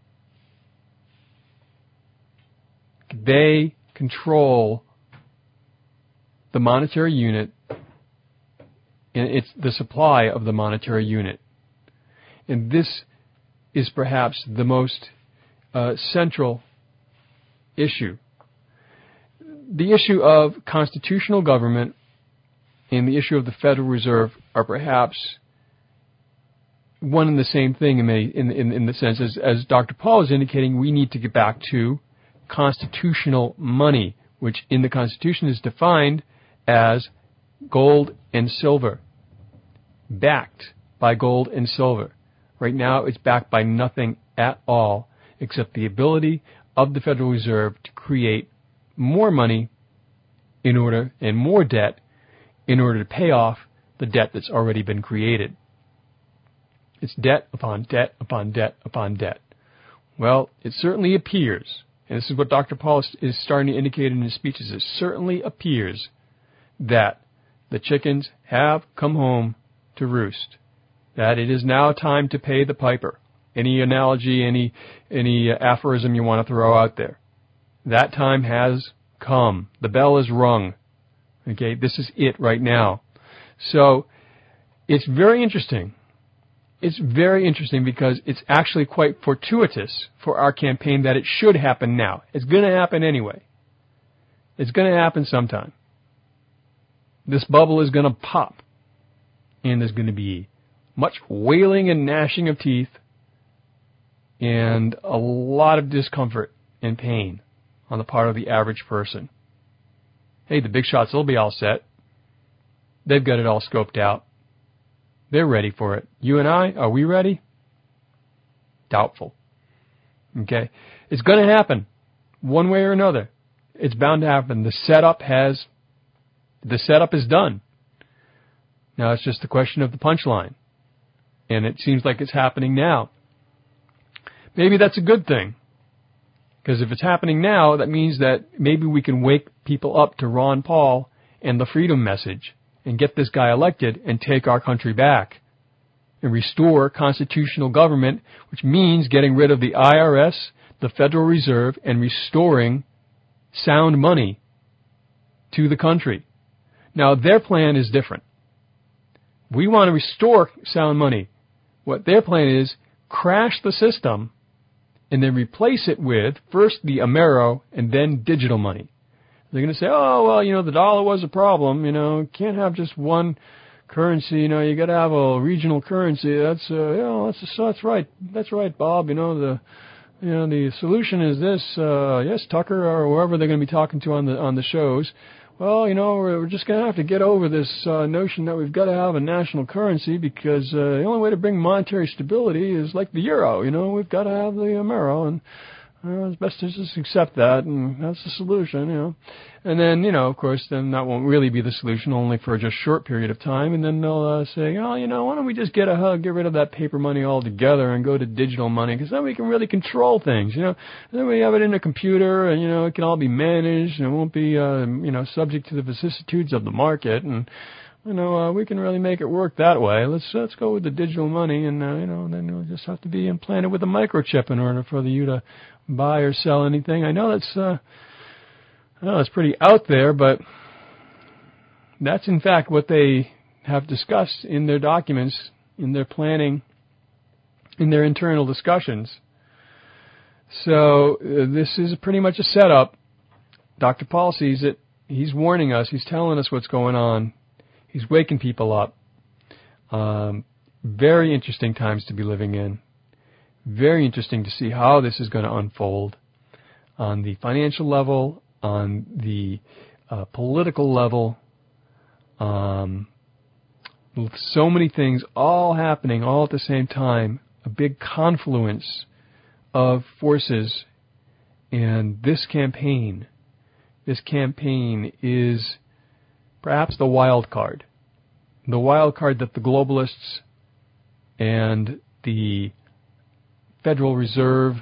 They control the monetary unit, and it's the supply of the monetary unit. And this is perhaps the most central issue. The issue of constitutional government and the issue of the Federal Reserve are perhaps one and the same thing in the sense as Dr. Paul is indicating. We need to get back to constitutional money, which in the Constitution is defined as gold and silver, backed by gold and silver. Right now it's backed by nothing at all except the ability of the Federal Reserve to create more money and more debt in order to pay off the debt that's already been created. It's debt upon debt upon debt upon debt. Well, it certainly appears, and this is what Dr. Paul is starting to indicate in his speeches, it certainly appears that the chickens have come home to roost, that it is now time to pay the piper. Any analogy, any aphorism you want to throw out there. That time has come. The bell is rung. Okay, this is it right now. So it's very interesting. It's very interesting because it's actually quite fortuitous for our campaign that it should happen now. It's going to happen anyway. It's going to happen sometime. This bubble is going to pop. And there's going to be much wailing and gnashing of teeth and a lot of discomfort and pain on the part of the average person. Hey, the big shots will be all set. They've got it all scoped out. They're ready for it. You and I, are we ready? Doubtful. Okay? It's going to happen one way or another. It's bound to happen. The setup is done. Now it's just a question of the punchline. And it seems like it's happening now. Maybe that's a good thing. Because if it's happening now, that means that maybe we can wake people up to Ron Paul and the freedom message and get this guy elected and take our country back and restore constitutional government, which means getting rid of the IRS, the Federal Reserve, and restoring sound money to the country. Now, their plan is different. We want to restore sound money. What their plan is, crash the system and then replace it with first the Amero and then digital money. They're going to say, oh, well, the dollar was a problem. Can't have just one currency. You got to have a regional currency. That's right. That's right, Bob. The solution is this. Yes, Tucker, or whoever they're going to be talking to on the shows. Well, we're just going to have to get over this notion that we've got to have a national currency because the only way to bring monetary stability is like the euro. We've got to have the Amero, and it's best to just accept that, and that's the solution. And then, of course, then that won't really be the solution, only for just a short period of time. And then they'll say, oh, why don't we just get rid of that paper money altogether and go to digital money? Because then we can really control things, Then we have it in a computer, and, it can all be managed, and it won't be, subject to the vicissitudes of the market. And, we can really make it work that way. Let's go with the digital money, and, then we'll just have to be implanted with a microchip in order for you to buy or sell anything. I know that's pretty out there, but that's in fact what they have discussed in their documents, in their planning, in their internal discussions. So this is pretty much a setup. Dr. Paul sees it. He's warning us. He's telling us what's going on. He's waking people up. Very interesting times to be living in. Very interesting to see how this is going to unfold on the financial level, on the political level. With so many things all happening all at the same time. A big confluence of forces, and this campaign is perhaps the wild card that the globalists and the Federal Reserve,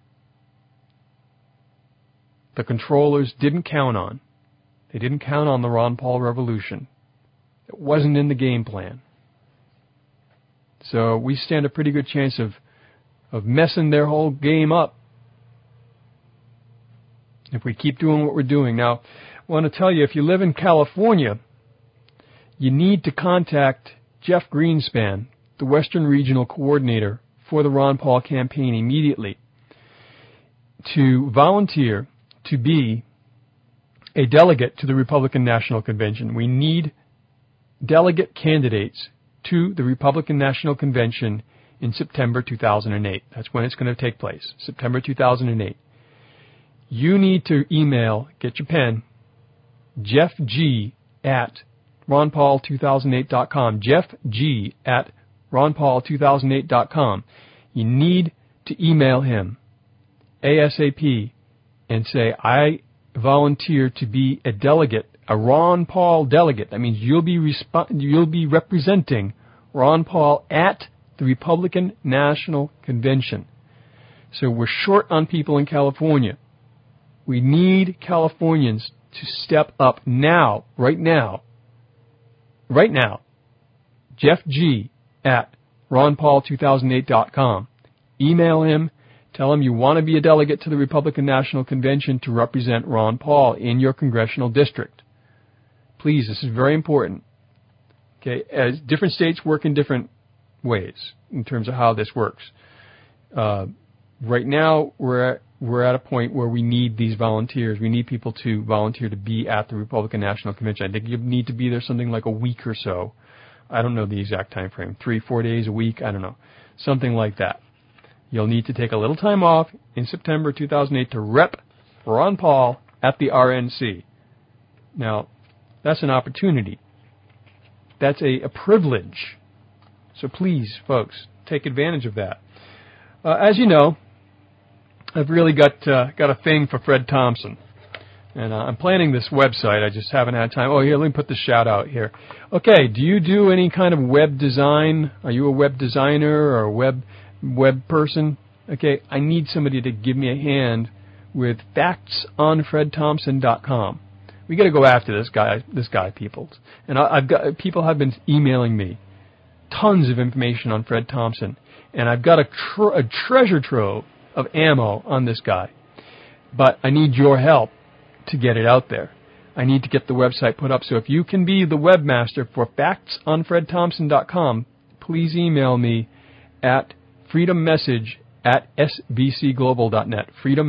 the controllers, didn't count on. They didn't count on the Ron Paul revolution. It wasn't in the game plan. So we stand a pretty good chance of messing their whole game up if we keep doing what we're doing. Now, I want to tell you, if you live in California, you need to contact Jeff Greenspan, the Western Regional Coordinator for the Ron Paul campaign, immediately to volunteer to be a delegate to the Republican National Convention. We need delegate candidates to the Republican National Convention in September 2008. That's when it's going to take place, September 2008. You need to email, get your pen, Jeff G at ronpaul2008.com, Jeff G at ronpaul2008.com. You need to email him ASAP and say, I volunteer to be a delegate, a Ron Paul delegate. That means you'll be representing Ron Paul at the Republican National Convention. So we're short on people in California. We need Californians to step up now, right now. Jeff G at ronpaul2008.com. Email him. Tell him you want to be a delegate to the Republican National Convention to represent Ron Paul in your congressional district. Please, this is very important. Okay, as different states work in different ways in terms of how this works. Right now, we're at a point where we need these volunteers. We need people to volunteer to be at the Republican National Convention. I think you need to be there something like a week or so. I don't know the exact time frame, 3-4 days a week, I don't know, something like that. You'll need to take a little time off in September 2008 to rep Ron Paul at the RNC. Now, that's an opportunity. That's a privilege. So please, folks, take advantage of that. As you know, I've really got a thing for Fred Thompson. And I'm planning this website. I just haven't had time. Oh, here, let me put the shout out here. Okay, do you do any kind of web design? Are you a web designer or a web person? Okay, I need somebody to give me a hand with factsonfredthompson.com. We got to go after this guy, people. And people have been emailing me tons of information on Fred Thompson, and I've got a treasure trove of ammo on this guy. But I need your help to get it out there. I need to get the website put up. So if you can be the webmaster for factsonfredthompson.com, please email me at freedommessage@sbcglobal.net.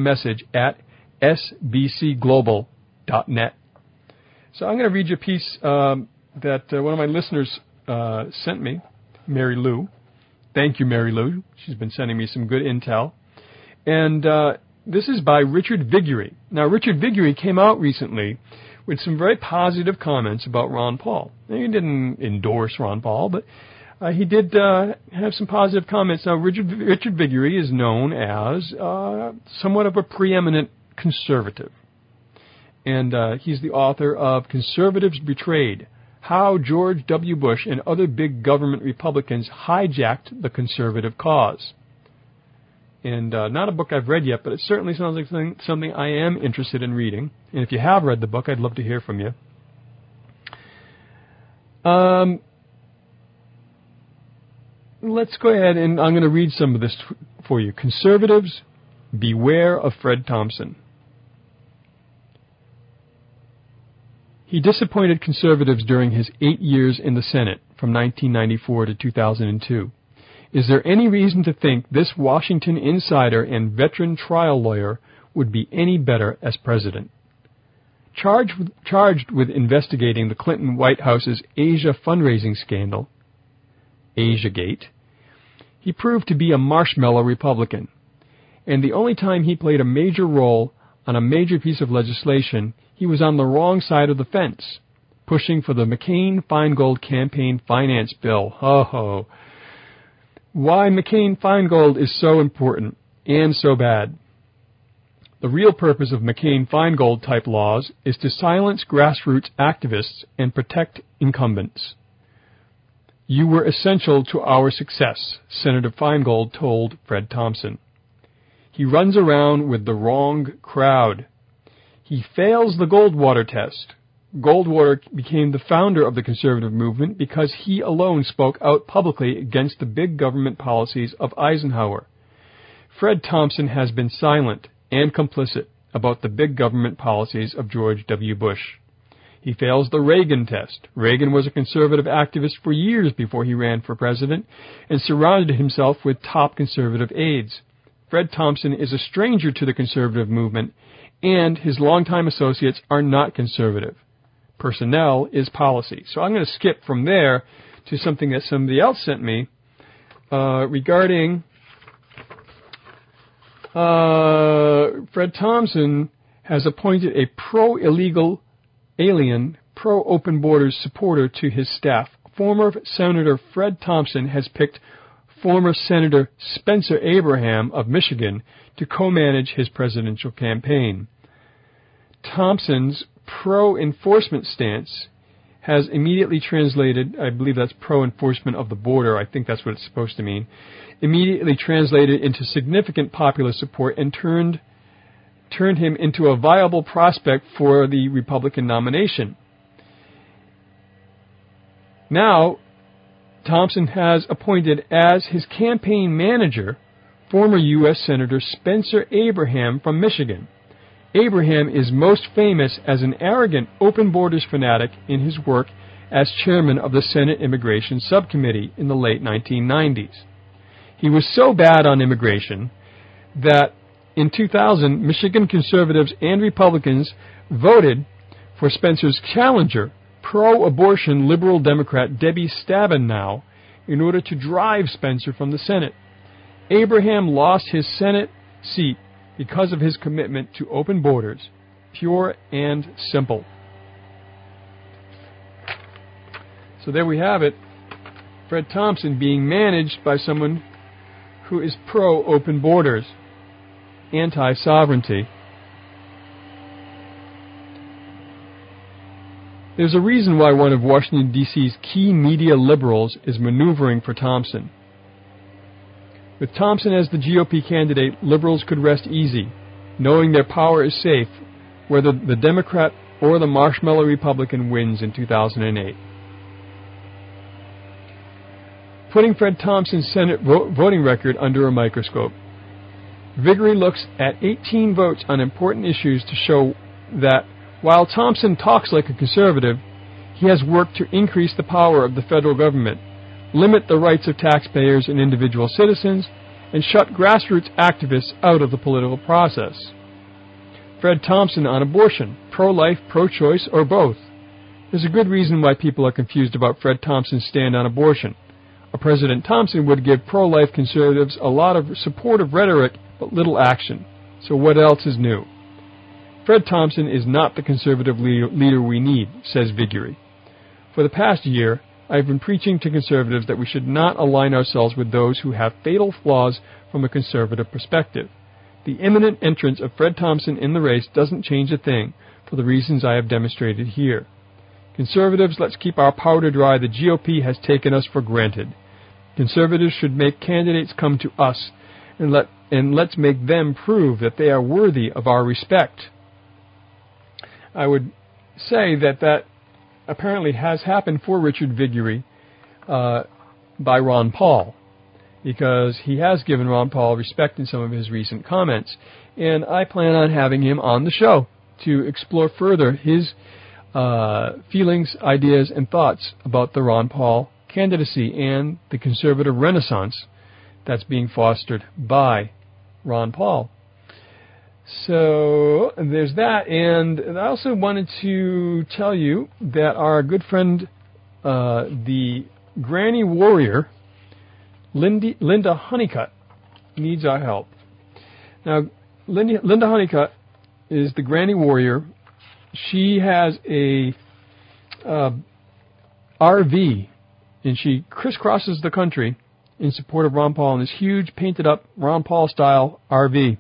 freedommessage@sbcglobal.net. So I'm going to read you a piece that one of my listeners sent me, Mary Lou. Thank you, Mary Lou. She's been sending me some good intel. And this is by Richard Viguerie. Now, Richard Viguerie came out recently with some very positive comments about Ron Paul. Now, he didn't endorse Ron Paul, but he did have some positive comments. Now, Richard Viguerie is known as somewhat of a preeminent conservative. And he's the author of Conservatives Betrayed, How George W. Bush and Other Big Government Republicans Hijacked the Conservative Cause. And not a book I've read yet, but it certainly sounds like something I am interested in reading. And if you have read the book, I'd love to hear from you. Let's go ahead, and I'm going to read some of this for you. Conservatives, beware of Fred Thompson. He disappointed conservatives during his 8 years in the Senate from 1994 to 2002. Is there any reason to think this Washington insider and veteran trial lawyer would be any better as president? Charged with investigating the Clinton White House's Asia fundraising scandal, Asiagate, he proved to be a marshmallow Republican. And the only time he played a major role on a major piece of legislation, he was on the wrong side of the fence, pushing for the McCain-Feingold campaign finance bill. Ho ho. Why McCain-Feingold is so important. and so bad. The real purpose of McCain-Feingold-type laws is to silence grassroots activists and protect incumbents. You were essential to our success, Senator Feingold told Fred Thompson. He runs around with the wrong crowd. He fails the Goldwater test. Goldwater became the founder of the conservative movement because he alone spoke out publicly against the big government policies of Eisenhower. Fred Thompson has been silent and complicit about the big government policies of George W. Bush. He fails the Reagan test. Reagan was a conservative activist for years before he ran for president and surrounded himself with top conservative aides. Fred Thompson is a stranger to the conservative movement, and his longtime associates are not conservative. Personnel is policy. So I'm going to skip from there to something that somebody else sent me regarding Fred Thompson has appointed a pro-illegal alien, pro-open borders supporter to his staff. Former Senator Fred Thompson has picked former Senator Spencer Abraham of Michigan to co-manage his presidential campaign. Thompson's pro-enforcement stance has immediately translated, I believe that's pro-enforcement of the border, I think that's what it's supposed to mean, immediately translated into significant popular support and turned him into a viable prospect for the Republican nomination. Now, Thompson has appointed as his campaign manager former U.S. Senator Spencer Abraham from Michigan. Abraham is most famous as an arrogant open borders fanatic in his work as chairman of the Senate Immigration Subcommittee in the late 1990s. He was so bad on immigration that in 2000, Michigan conservatives and Republicans voted for Spencer's challenger, pro-abortion liberal Democrat Debbie Stabenow, in order to drive Spencer from the Senate. Abraham lost his Senate seat because of his commitment to open borders, pure and simple. So there we have it. Fred Thompson being managed by someone who is pro-open borders, anti-sovereignty. There's a reason why one of Washington, D.C.'s key media liberals is maneuvering for Thompson. With Thompson as the GOP candidate, liberals could rest easy, knowing their power is safe, whether the Democrat or the marshmallow Republican wins in 2008. Putting Fred Thompson's Senate voting record under a microscope, Viguerie looks at 18 votes on important issues to show that while Thompson talks like a conservative, he has worked to increase the power of the federal government, limit the rights of taxpayers and individual citizens, and shut grassroots activists out of the political process. Fred Thompson on abortion, pro-life, pro-choice, or both. There's a good reason why people are confused about Fred Thompson's stand on abortion. A President Thompson would give pro-life conservatives a lot of supportive rhetoric but little action. So what else is new? Fred Thompson is not the conservative leader we need, says Viguerie. For the past year, I've been preaching to conservatives that we should not align ourselves with those who have fatal flaws from a conservative perspective. The imminent entrance of Fred Thompson in the race doesn't change a thing for the reasons I have demonstrated here. Conservatives, let's keep our powder dry. The GOP has taken us for granted. Conservatives should make candidates come to us, and let's make them prove that they are worthy of our respect. I would say that apparently has happened for Richard Viguerie by Ron Paul, because he has given Ron Paul respect in some of his recent comments. And I plan on having him on the show to explore further his feelings, ideas, and thoughts about the Ron Paul candidacy and the conservative renaissance that's being fostered by Ron Paul. So there's that, and I also wanted to tell you that our good friend, the Granny Warrior, Linda Honeycutt, needs our help. Now, Linda Honeycutt is the Granny Warrior. She has a RV, and she crisscrosses the country in support of Ron Paul in this huge painted-up Ron Paul-style RV.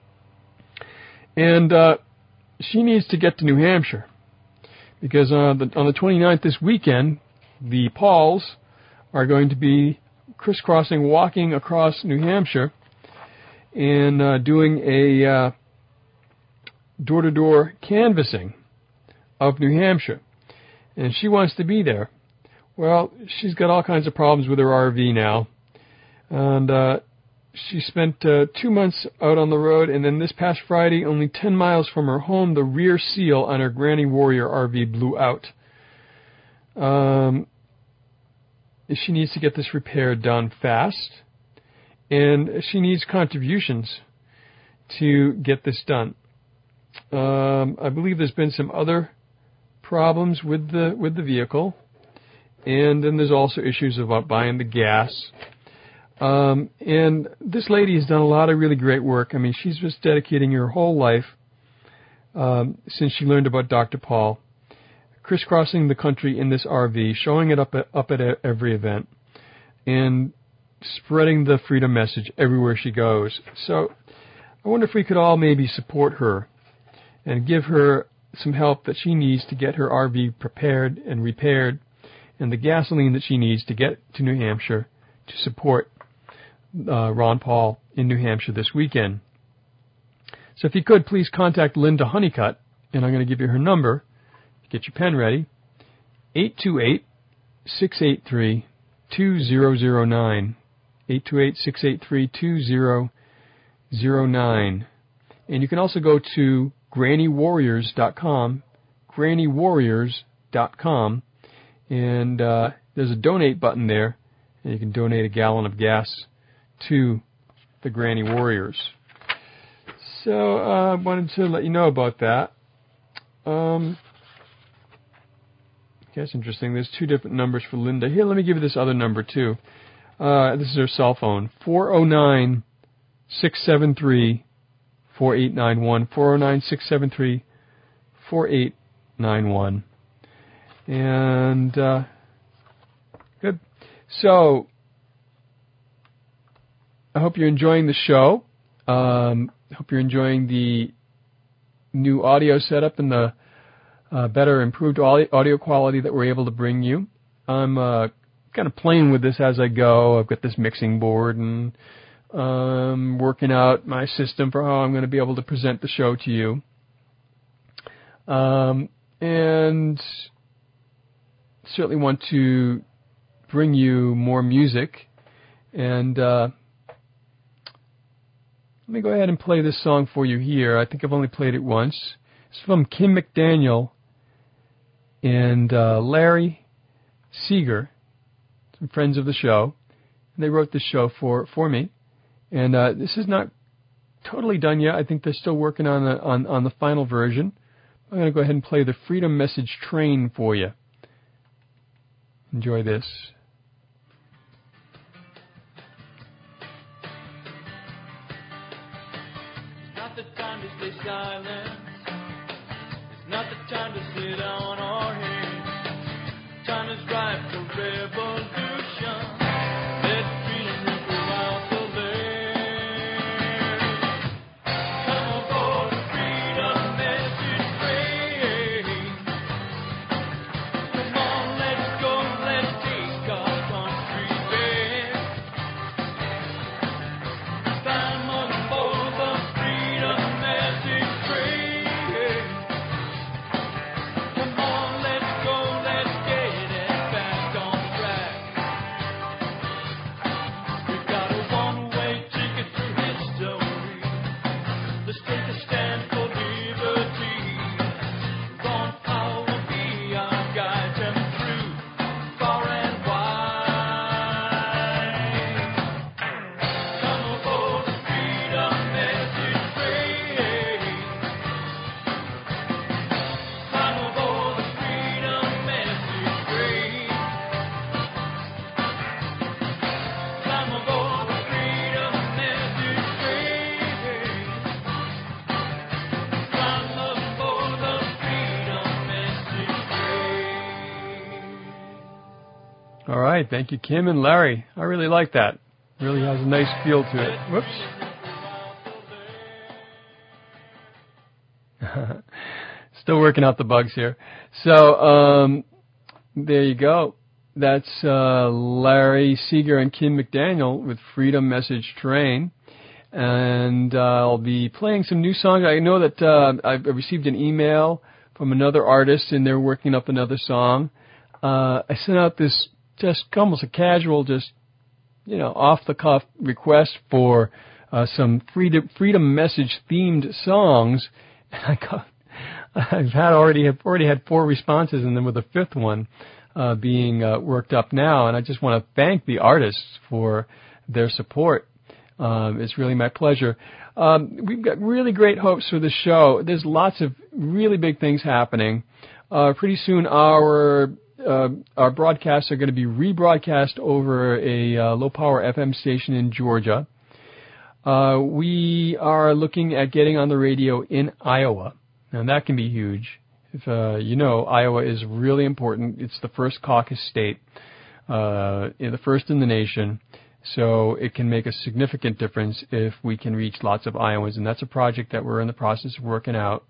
And she needs to get to New Hampshire because on the 29th this weekend, the Pauls are going to be crisscrossing, walking across New Hampshire and doing a door-to-door canvassing of New Hampshire. And she wants to be there. Well, she's got all kinds of problems with her RV now. And she spent 2 months out on the road, and then this past Friday, only 10 miles from her home, the rear seal on her Granny Warrior RV blew out. She needs to get this repair done fast, and she needs contributions to get this done. I believe there's been some other problems with the vehicle, and then there's also issues about buying the gas. And this lady has done a lot of really great work. I mean, she's just dedicating her whole life since she learned about Dr. Paul, crisscrossing the country in this RV, showing it up at every event, and spreading the freedom message everywhere she goes. So I wonder if we could all maybe support her and give her some help that she needs to get her RV prepared and repaired, and the gasoline that she needs to get to New Hampshire to support Ron Paul in New Hampshire this weekend. So if you could, please contact Linda Honeycutt, and I'm going to give you her number. Get your pen ready. 828-683-2009. 828-683-2009. And you can also go to GrannyWarriors.com, GrannyWarriors.com, and there's a donate button there, and you can donate a gallon of gas to the Granny Warriors. So I wanted to let you know about that. That's interesting. There's 2 different numbers for Linda. Here, let me give you this other number, too. This is her cell phone, 409-673-4891, 409-673-4891. And good. So I hope you're enjoying the show. I hope you're enjoying the new audio setup and the better, improved audio quality that we're able to bring you. I'm kind of playing with this as I go. I've got this mixing board and working out my system for how I'm going to be able to present the show to you. And certainly want to bring you more music. And let me go ahead and play this song for you here. I think I've only played it once. It's from Kim McDaniel and Larry Seeger, some friends of the show. And they wrote this show for me. And this is not totally done yet. I think they're still working on the final version. I'm going to go ahead and play the Freedom Message Train for you. Enjoy this. It's not the time to stay silent. It's not the time to sit on our hands. Time is ripe for revolution. Let freedom ring throughout the land. Come aboard the Freedom Message Train. Come on, let's go, let's take our country back. Climb aboard the Freedom Message Train. Come on, let's go, let's get it back on track. We've got a one-way ticket to history. Let's take a stand for liberty. Ron Paul will be our guide to the truth, far and wide. Come aboard the Freedom Message Train. Climb aboard the Freedom Message Train. Climb aboard the Freedom Message Train. Climb aboard the Freedom Message Train. All right. Thank you, Kim and Larry. I really like that. Really has a nice feel to it. Whoops. Still working out the bugs here. So, there you go. That's Larry Seeger and Kim McDaniel with Freedom Message Train. And I'll be playing some new songs. I know that I've received an email from another artist, and they're working up another song. I sent out this just almost a casual, just, off-the-cuff request for some freedom message-themed songs. And I've already had 4 responses, and then with the 5th one being worked up now. And I just want to thank the artists for their support. It's really my pleasure. We've got really great hopes for the show. There's lots of really big things happening. Pretty soon our broadcasts are going to be rebroadcast over a low-power FM station in Georgia. We are looking at getting on the radio in Iowa. Now, that can be huge. If Iowa is really important. It's the first caucus state, the first in the nation. So it can make a significant difference if we can reach lots of Iowans, and that's a project that we're in the process of working out.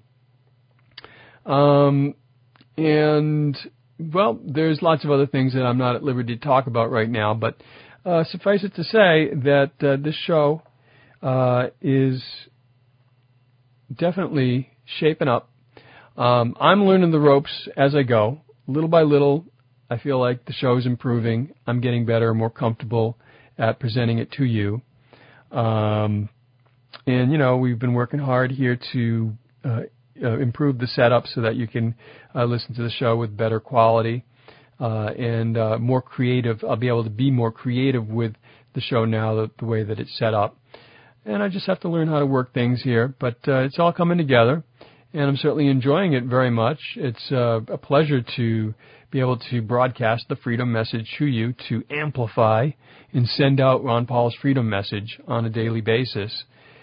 And, well, there's lots of other things that I'm not at liberty to talk about right now, but suffice it to say that this show is definitely shaping up. I'm learning the ropes as I go. Little by little, I feel like the show is improving. I'm getting better, more comfortable at presenting it to you. And, we've been working hard here to improve the setup so that you can listen to the show with better quality and more creative. I'll be able to be more creative with the show now, the way that it's set up. And I just have to learn how to work things here. But it's all coming together, and I'm certainly enjoying it very much. It's a pleasure to be able to broadcast the freedom message to you, to amplify and send out Ron Paul's freedom message on a daily basis.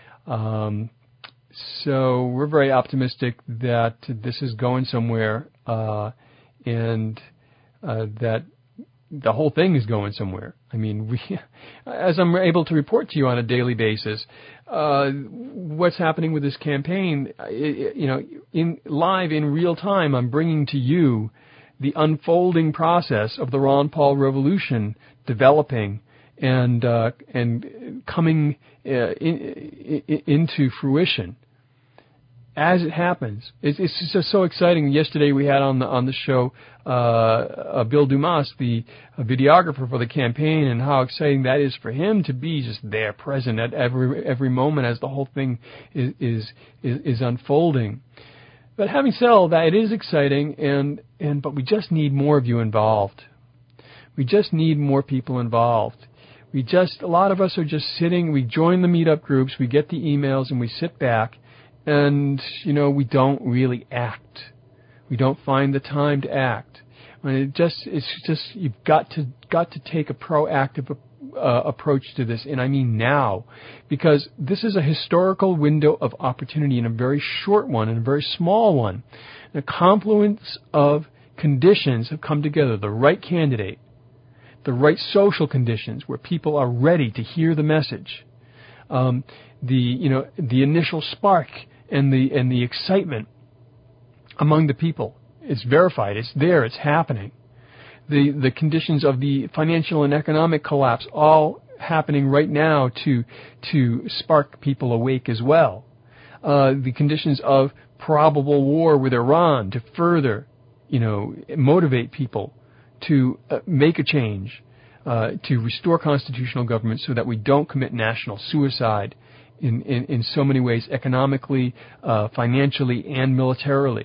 So we're very optimistic that this is going somewhere, and that the whole thing is going somewhere. I mean, as I'm able to report to you on a daily basis, what's happening with this campaign, in real time, I'm bringing to you the unfolding process of the Ron Paul revolution developing and coming into fruition as it happens. It's just so exciting. Yesterday we had on the show Bill Dumas, the videographer for the campaign, and how exciting that is for him to be just there, present at every moment as the whole thing is unfolding. But having said all that, it is exciting, but we just need more of you involved. We just need more people involved. A lot of us are just sitting, we join the meetup groups, we get the emails, and we sit back, and, we don't really act. We don't find the time to act. It's just you've got to take a proactive approach to this, and I mean now, because this is a historical window of opportunity, and a very short one, and a very small one. The confluence of conditions have come together. The right candidate, the right social conditions where people are ready to hear the message, the initial spark and the excitement among the people. It's verified. It's there. It's happening. The conditions of the financial and economic collapse all happening right now to spark people awake as well. The conditions of probable war with Iran to further, motivate people to make a change, to restore constitutional government so that we don't commit national suicide in so many ways, economically, financially, and militarily.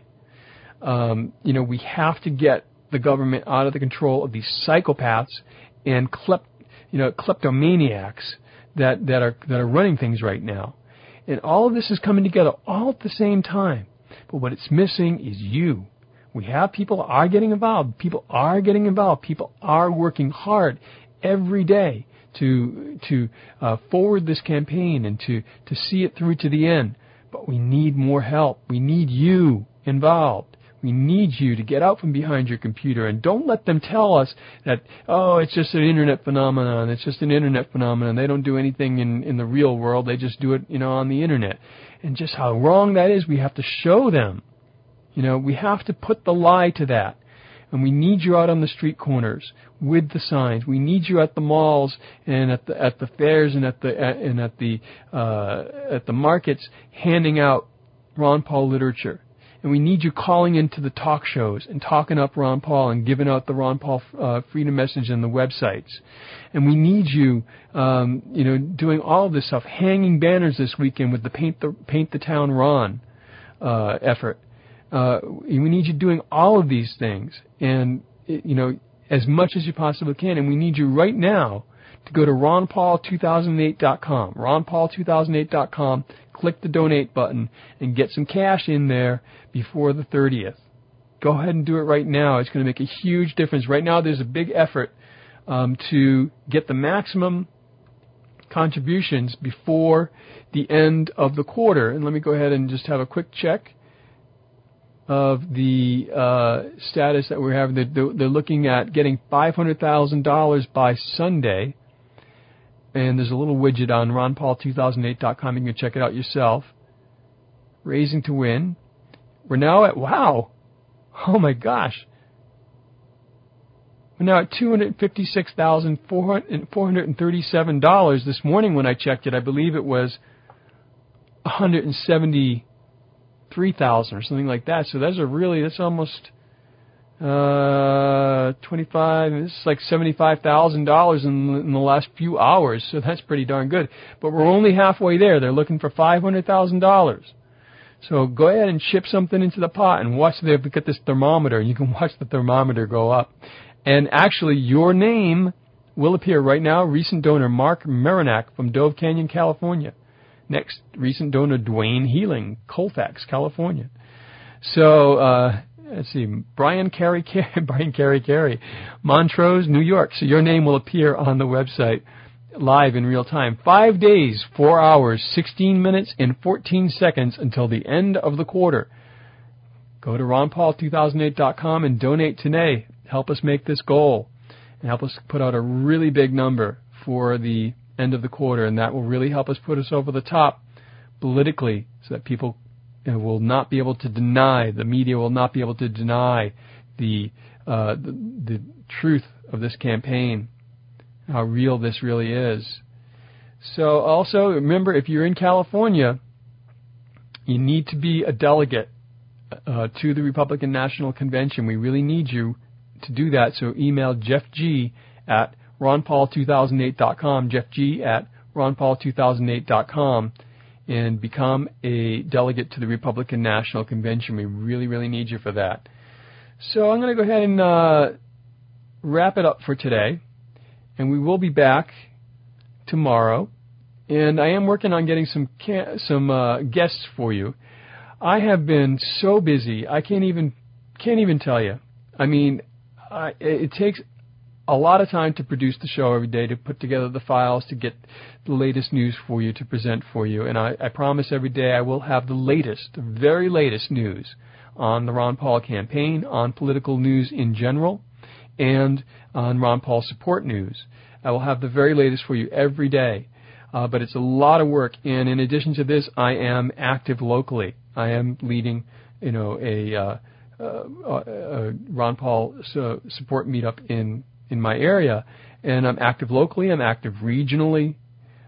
We have to get the government out of the control of these psychopaths and kleptomaniacs that are running things right now. And all of this is coming together all at the same time. But what it's missing is you. We have people are getting involved. People are getting involved. People are working hard every day to forward this campaign and to see it through to the end. But we need more help. We need you involved. We need you to get out from behind your computer, and don't let them tell us that, oh, it's just an internet phenomenon. It's just an internet phenomenon. They don't do anything in the real world. They just do it, on the internet. And just how wrong that is, we have to show them. We have to put the lie to that. And we need you out on the street corners with the signs. We need you at the malls and at the fairs and at the markets handing out Ron Paul literature. And we need you calling into the talk shows and talking up Ron Paul and giving out the Ron Paul Freedom Message and the websites. And we need you, doing all of this stuff, hanging banners this weekend with the Paint the Town Ron effort. We need you doing all of these things, and as much as you possibly can. And we need you right now to go to ronpaul2008.com. ronpaul2008.com. Click the donate button and get some cash in there before the 30th. Go ahead and do it right now. It's going to make a huge difference. Right now, there's a big effort to get the maximum contributions before the end of the quarter. And let me go ahead and just have a quick check of the status that we're having. They're looking at getting $500,000 by Sunday. And there's a little widget on ronpaul2008.com. You can check it out yourself. Raising to win. We're now at, wow. Oh my gosh. We're now at $256,437. This morning when I checked it, I believe it was $173,000 or something like that. So that's almost 25. It's like $75,000 in the last few hours. So that's pretty darn good. But we're only halfway there. They're looking for $500,000. So go ahead and chip something into the pot and watch. They've got this thermometer. You can watch the thermometer go up. And actually, your name will appear right now. Recent donor Mark Marinac from Dove Canyon, California. Next, recent donor Dwayne Healing, Colfax, California. So let's see, Brian Carey, Montrose, New York. So your name will appear on the website live in real time. 5 days, 4 hours, 16 minutes, and 14 seconds until the end of the quarter. Go to ronpaul2008.com and donate today. Help us make this goal and help us put out a really big number for the end of the quarter, and that will really help us put us over the top politically so that people will not be able to deny, the media will not be able to deny the truth of this campaign, how real this really is. So also, remember, if you're in California, you need to be a delegate to the Republican National Convention. We really need you to do that. So email Jeff G. at ronpaul2008.com, Jeff G. at ronpaul2008.com, and become a delegate to the Republican National Convention. We really, really need you for that. So I'm going to go ahead and wrap it up for today, and we will be back tomorrow. And I am working on getting some guests for you. I have been so busy, I can't even tell you. I mean, it takes a lot of time to produce the show every day, to put together the files, to get the latest news for you, to present for you. And I promise every day I will have the very latest news on the Ron Paul campaign, on political news in general, and on Ron Paul support news. I will have the very latest for you every day. But it's a lot of work. And in addition to this, I am active locally. I am leading, a Ron Paul support meetup in my area, and I'm active locally. I'm active regionally.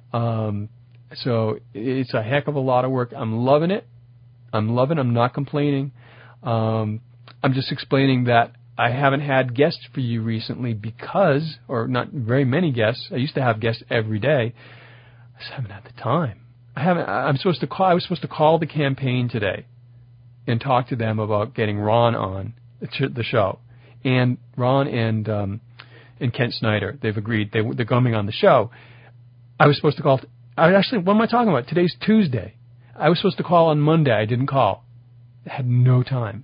So it's a heck of a lot of work. I'm loving it. I'm not complaining. I'm just explaining that I haven't had guests for you recently or not very many guests. I used to have guests every day. I just haven't had the time. I was supposed to call the campaign today and talk to them about getting Ron on the show, and Ron and Kent Snyder. They've agreed. They're coming on the show. I was supposed to call. Actually, what am I talking about? Today's Tuesday. I was supposed to call on Monday. I didn't call. I had no time.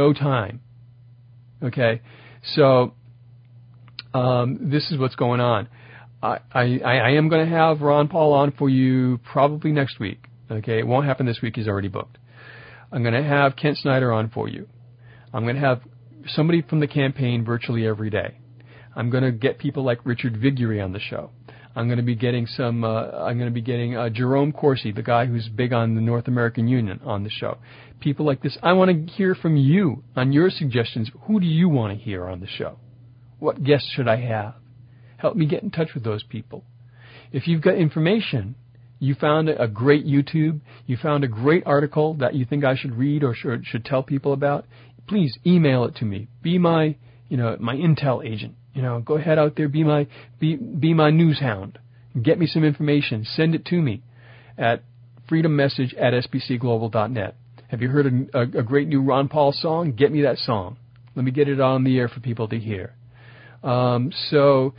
Okay, so this is what's going on. I am going to have Ron Paul on for you probably next week. Okay, it won't happen this week. He's already booked. I'm going to have Kent Snyder on for you. I'm going to have somebody from the campaign virtually every day. I'm going to get people like Richard Viguerie on the show. I'm going to be getting Jerome Corsi, the guy who's big on the North American Union, on the show. People like this. I want to hear from you on your suggestions. Who do you want to hear on the show? What guests should I have? Help me get in touch with those people. If you've got information, you found a great YouTube, you found a great article that you think I should read or should tell people about, please email it to me. Be my intel agent. Go ahead out there, be my news hound. Get me some information. Send it to me at freedommessage@sbcglobal.net. Have you heard a great new Ron Paul song? Get me that song. Let me get it on the air for people to hear. Also,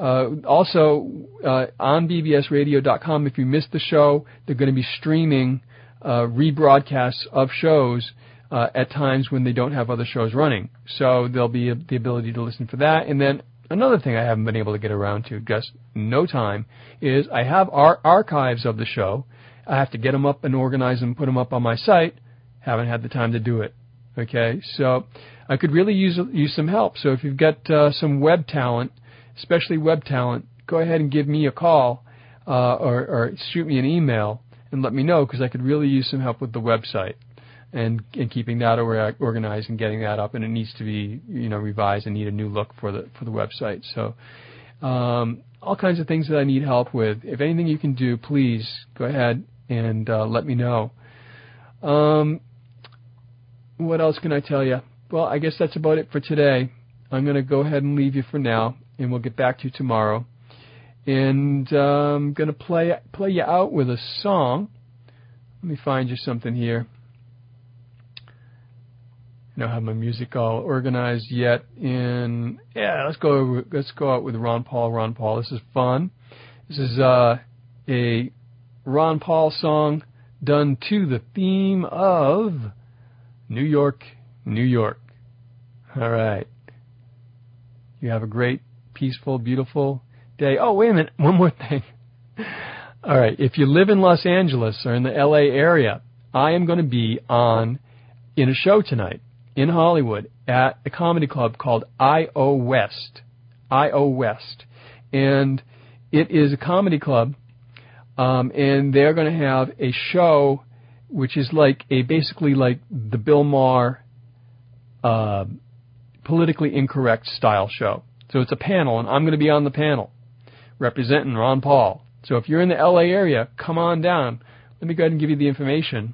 on bbsradio.com, if you missed the show, they're going to be streaming rebroadcasts of shows at times when they don't have other shows running. So there'll be the ability to listen for that. And then another thing I haven't been able to get around to, just no time, is I have archives of the show. I have to get them up and organize them, put them up on my site. Haven't had the time to do it. Okay, so I could really use some help. So if you've got some web talent, especially web talent, go ahead and give me a call or shoot me an email and let me know, because I could really use some help with the website and keeping that organized and getting that up. And it needs to be revised and need a new look for the website. So all kinds of things that I need help with. If anything you can do, please go ahead and let me know. What else can I tell you? Well, I guess that's about it for today. I'm going to go ahead and leave you for now, and we'll get back to you tomorrow. And I'm going to play you out with a song. Let me find you something here. I don't have my music all organized yet. Let's go out with Ron Paul. This is fun. This is a Ron Paul song done to the theme of New York, New York. All right. You have a great, peaceful, beautiful day. Oh, wait a minute. One more thing. All right. If you live in Los Angeles or in the L.A. area, I am going to be in a show tonight in Hollywood at a comedy club called I.O. West. I.O. West. And it is a comedy club, and they're going to have a show which is basically like the Bill Maher politically incorrect style show. So it's a panel, and I'm going to be on the panel representing Ron Paul. So if you're in the L.A. area, come on down. Let me go ahead and give you the information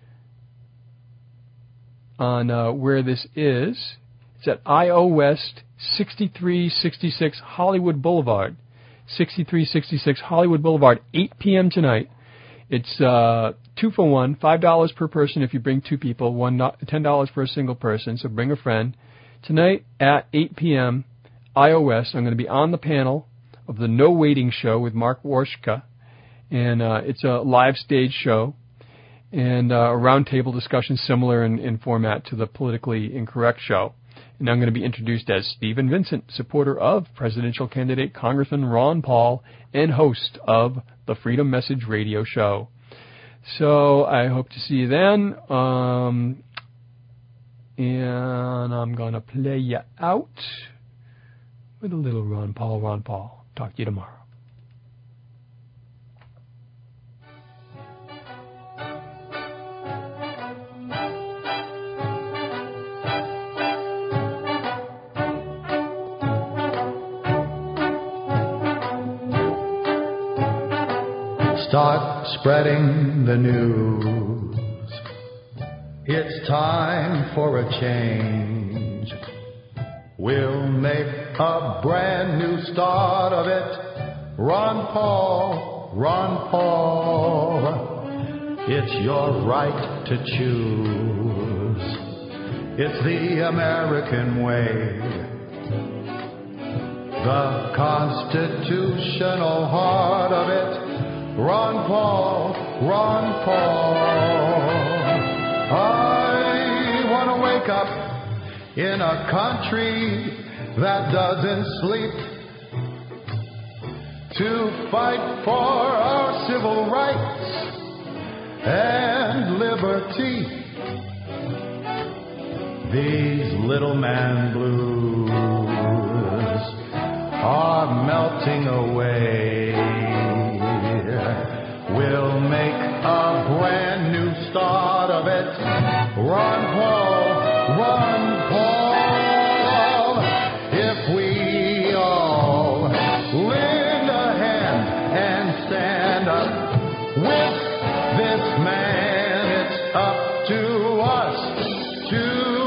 on where this is. It's at I.O. West, 6366 Hollywood Boulevard. 6366 Hollywood Boulevard, 8 p.m. tonight. It's 2 for $1, $5 per person if you bring two people, $10 for a single person, so bring a friend. Tonight at 8 p.m., I.O. West, I'm going to be on the panel of the No Waiting Show with Mark Warshka, and it's a live stage show and a roundtable discussion similar in format to the politically incorrect show. And I'm going to be introduced as Stephen Vincent, supporter of presidential candidate Congressman Ron Paul and host of the Freedom Message Radio Show. So I hope to see you then. And I'm going to play you out with a little Ron Paul. Talk to you tomorrow. Start spreading the news. It's time for a change. We'll make a brand new start of it. Ron Paul, Ron Paul. It's your right to choose. It's the American way. The constitutional heart of it. Ron Paul, Ron Paul. I want to wake up in a country that doesn't sleep, to fight for our civil rights and liberty. these little man blues are melting away. We'll make a brand new start of it. Run, Paul, run, Paul. If we all lend a hand and stand up with this man, it's up to us to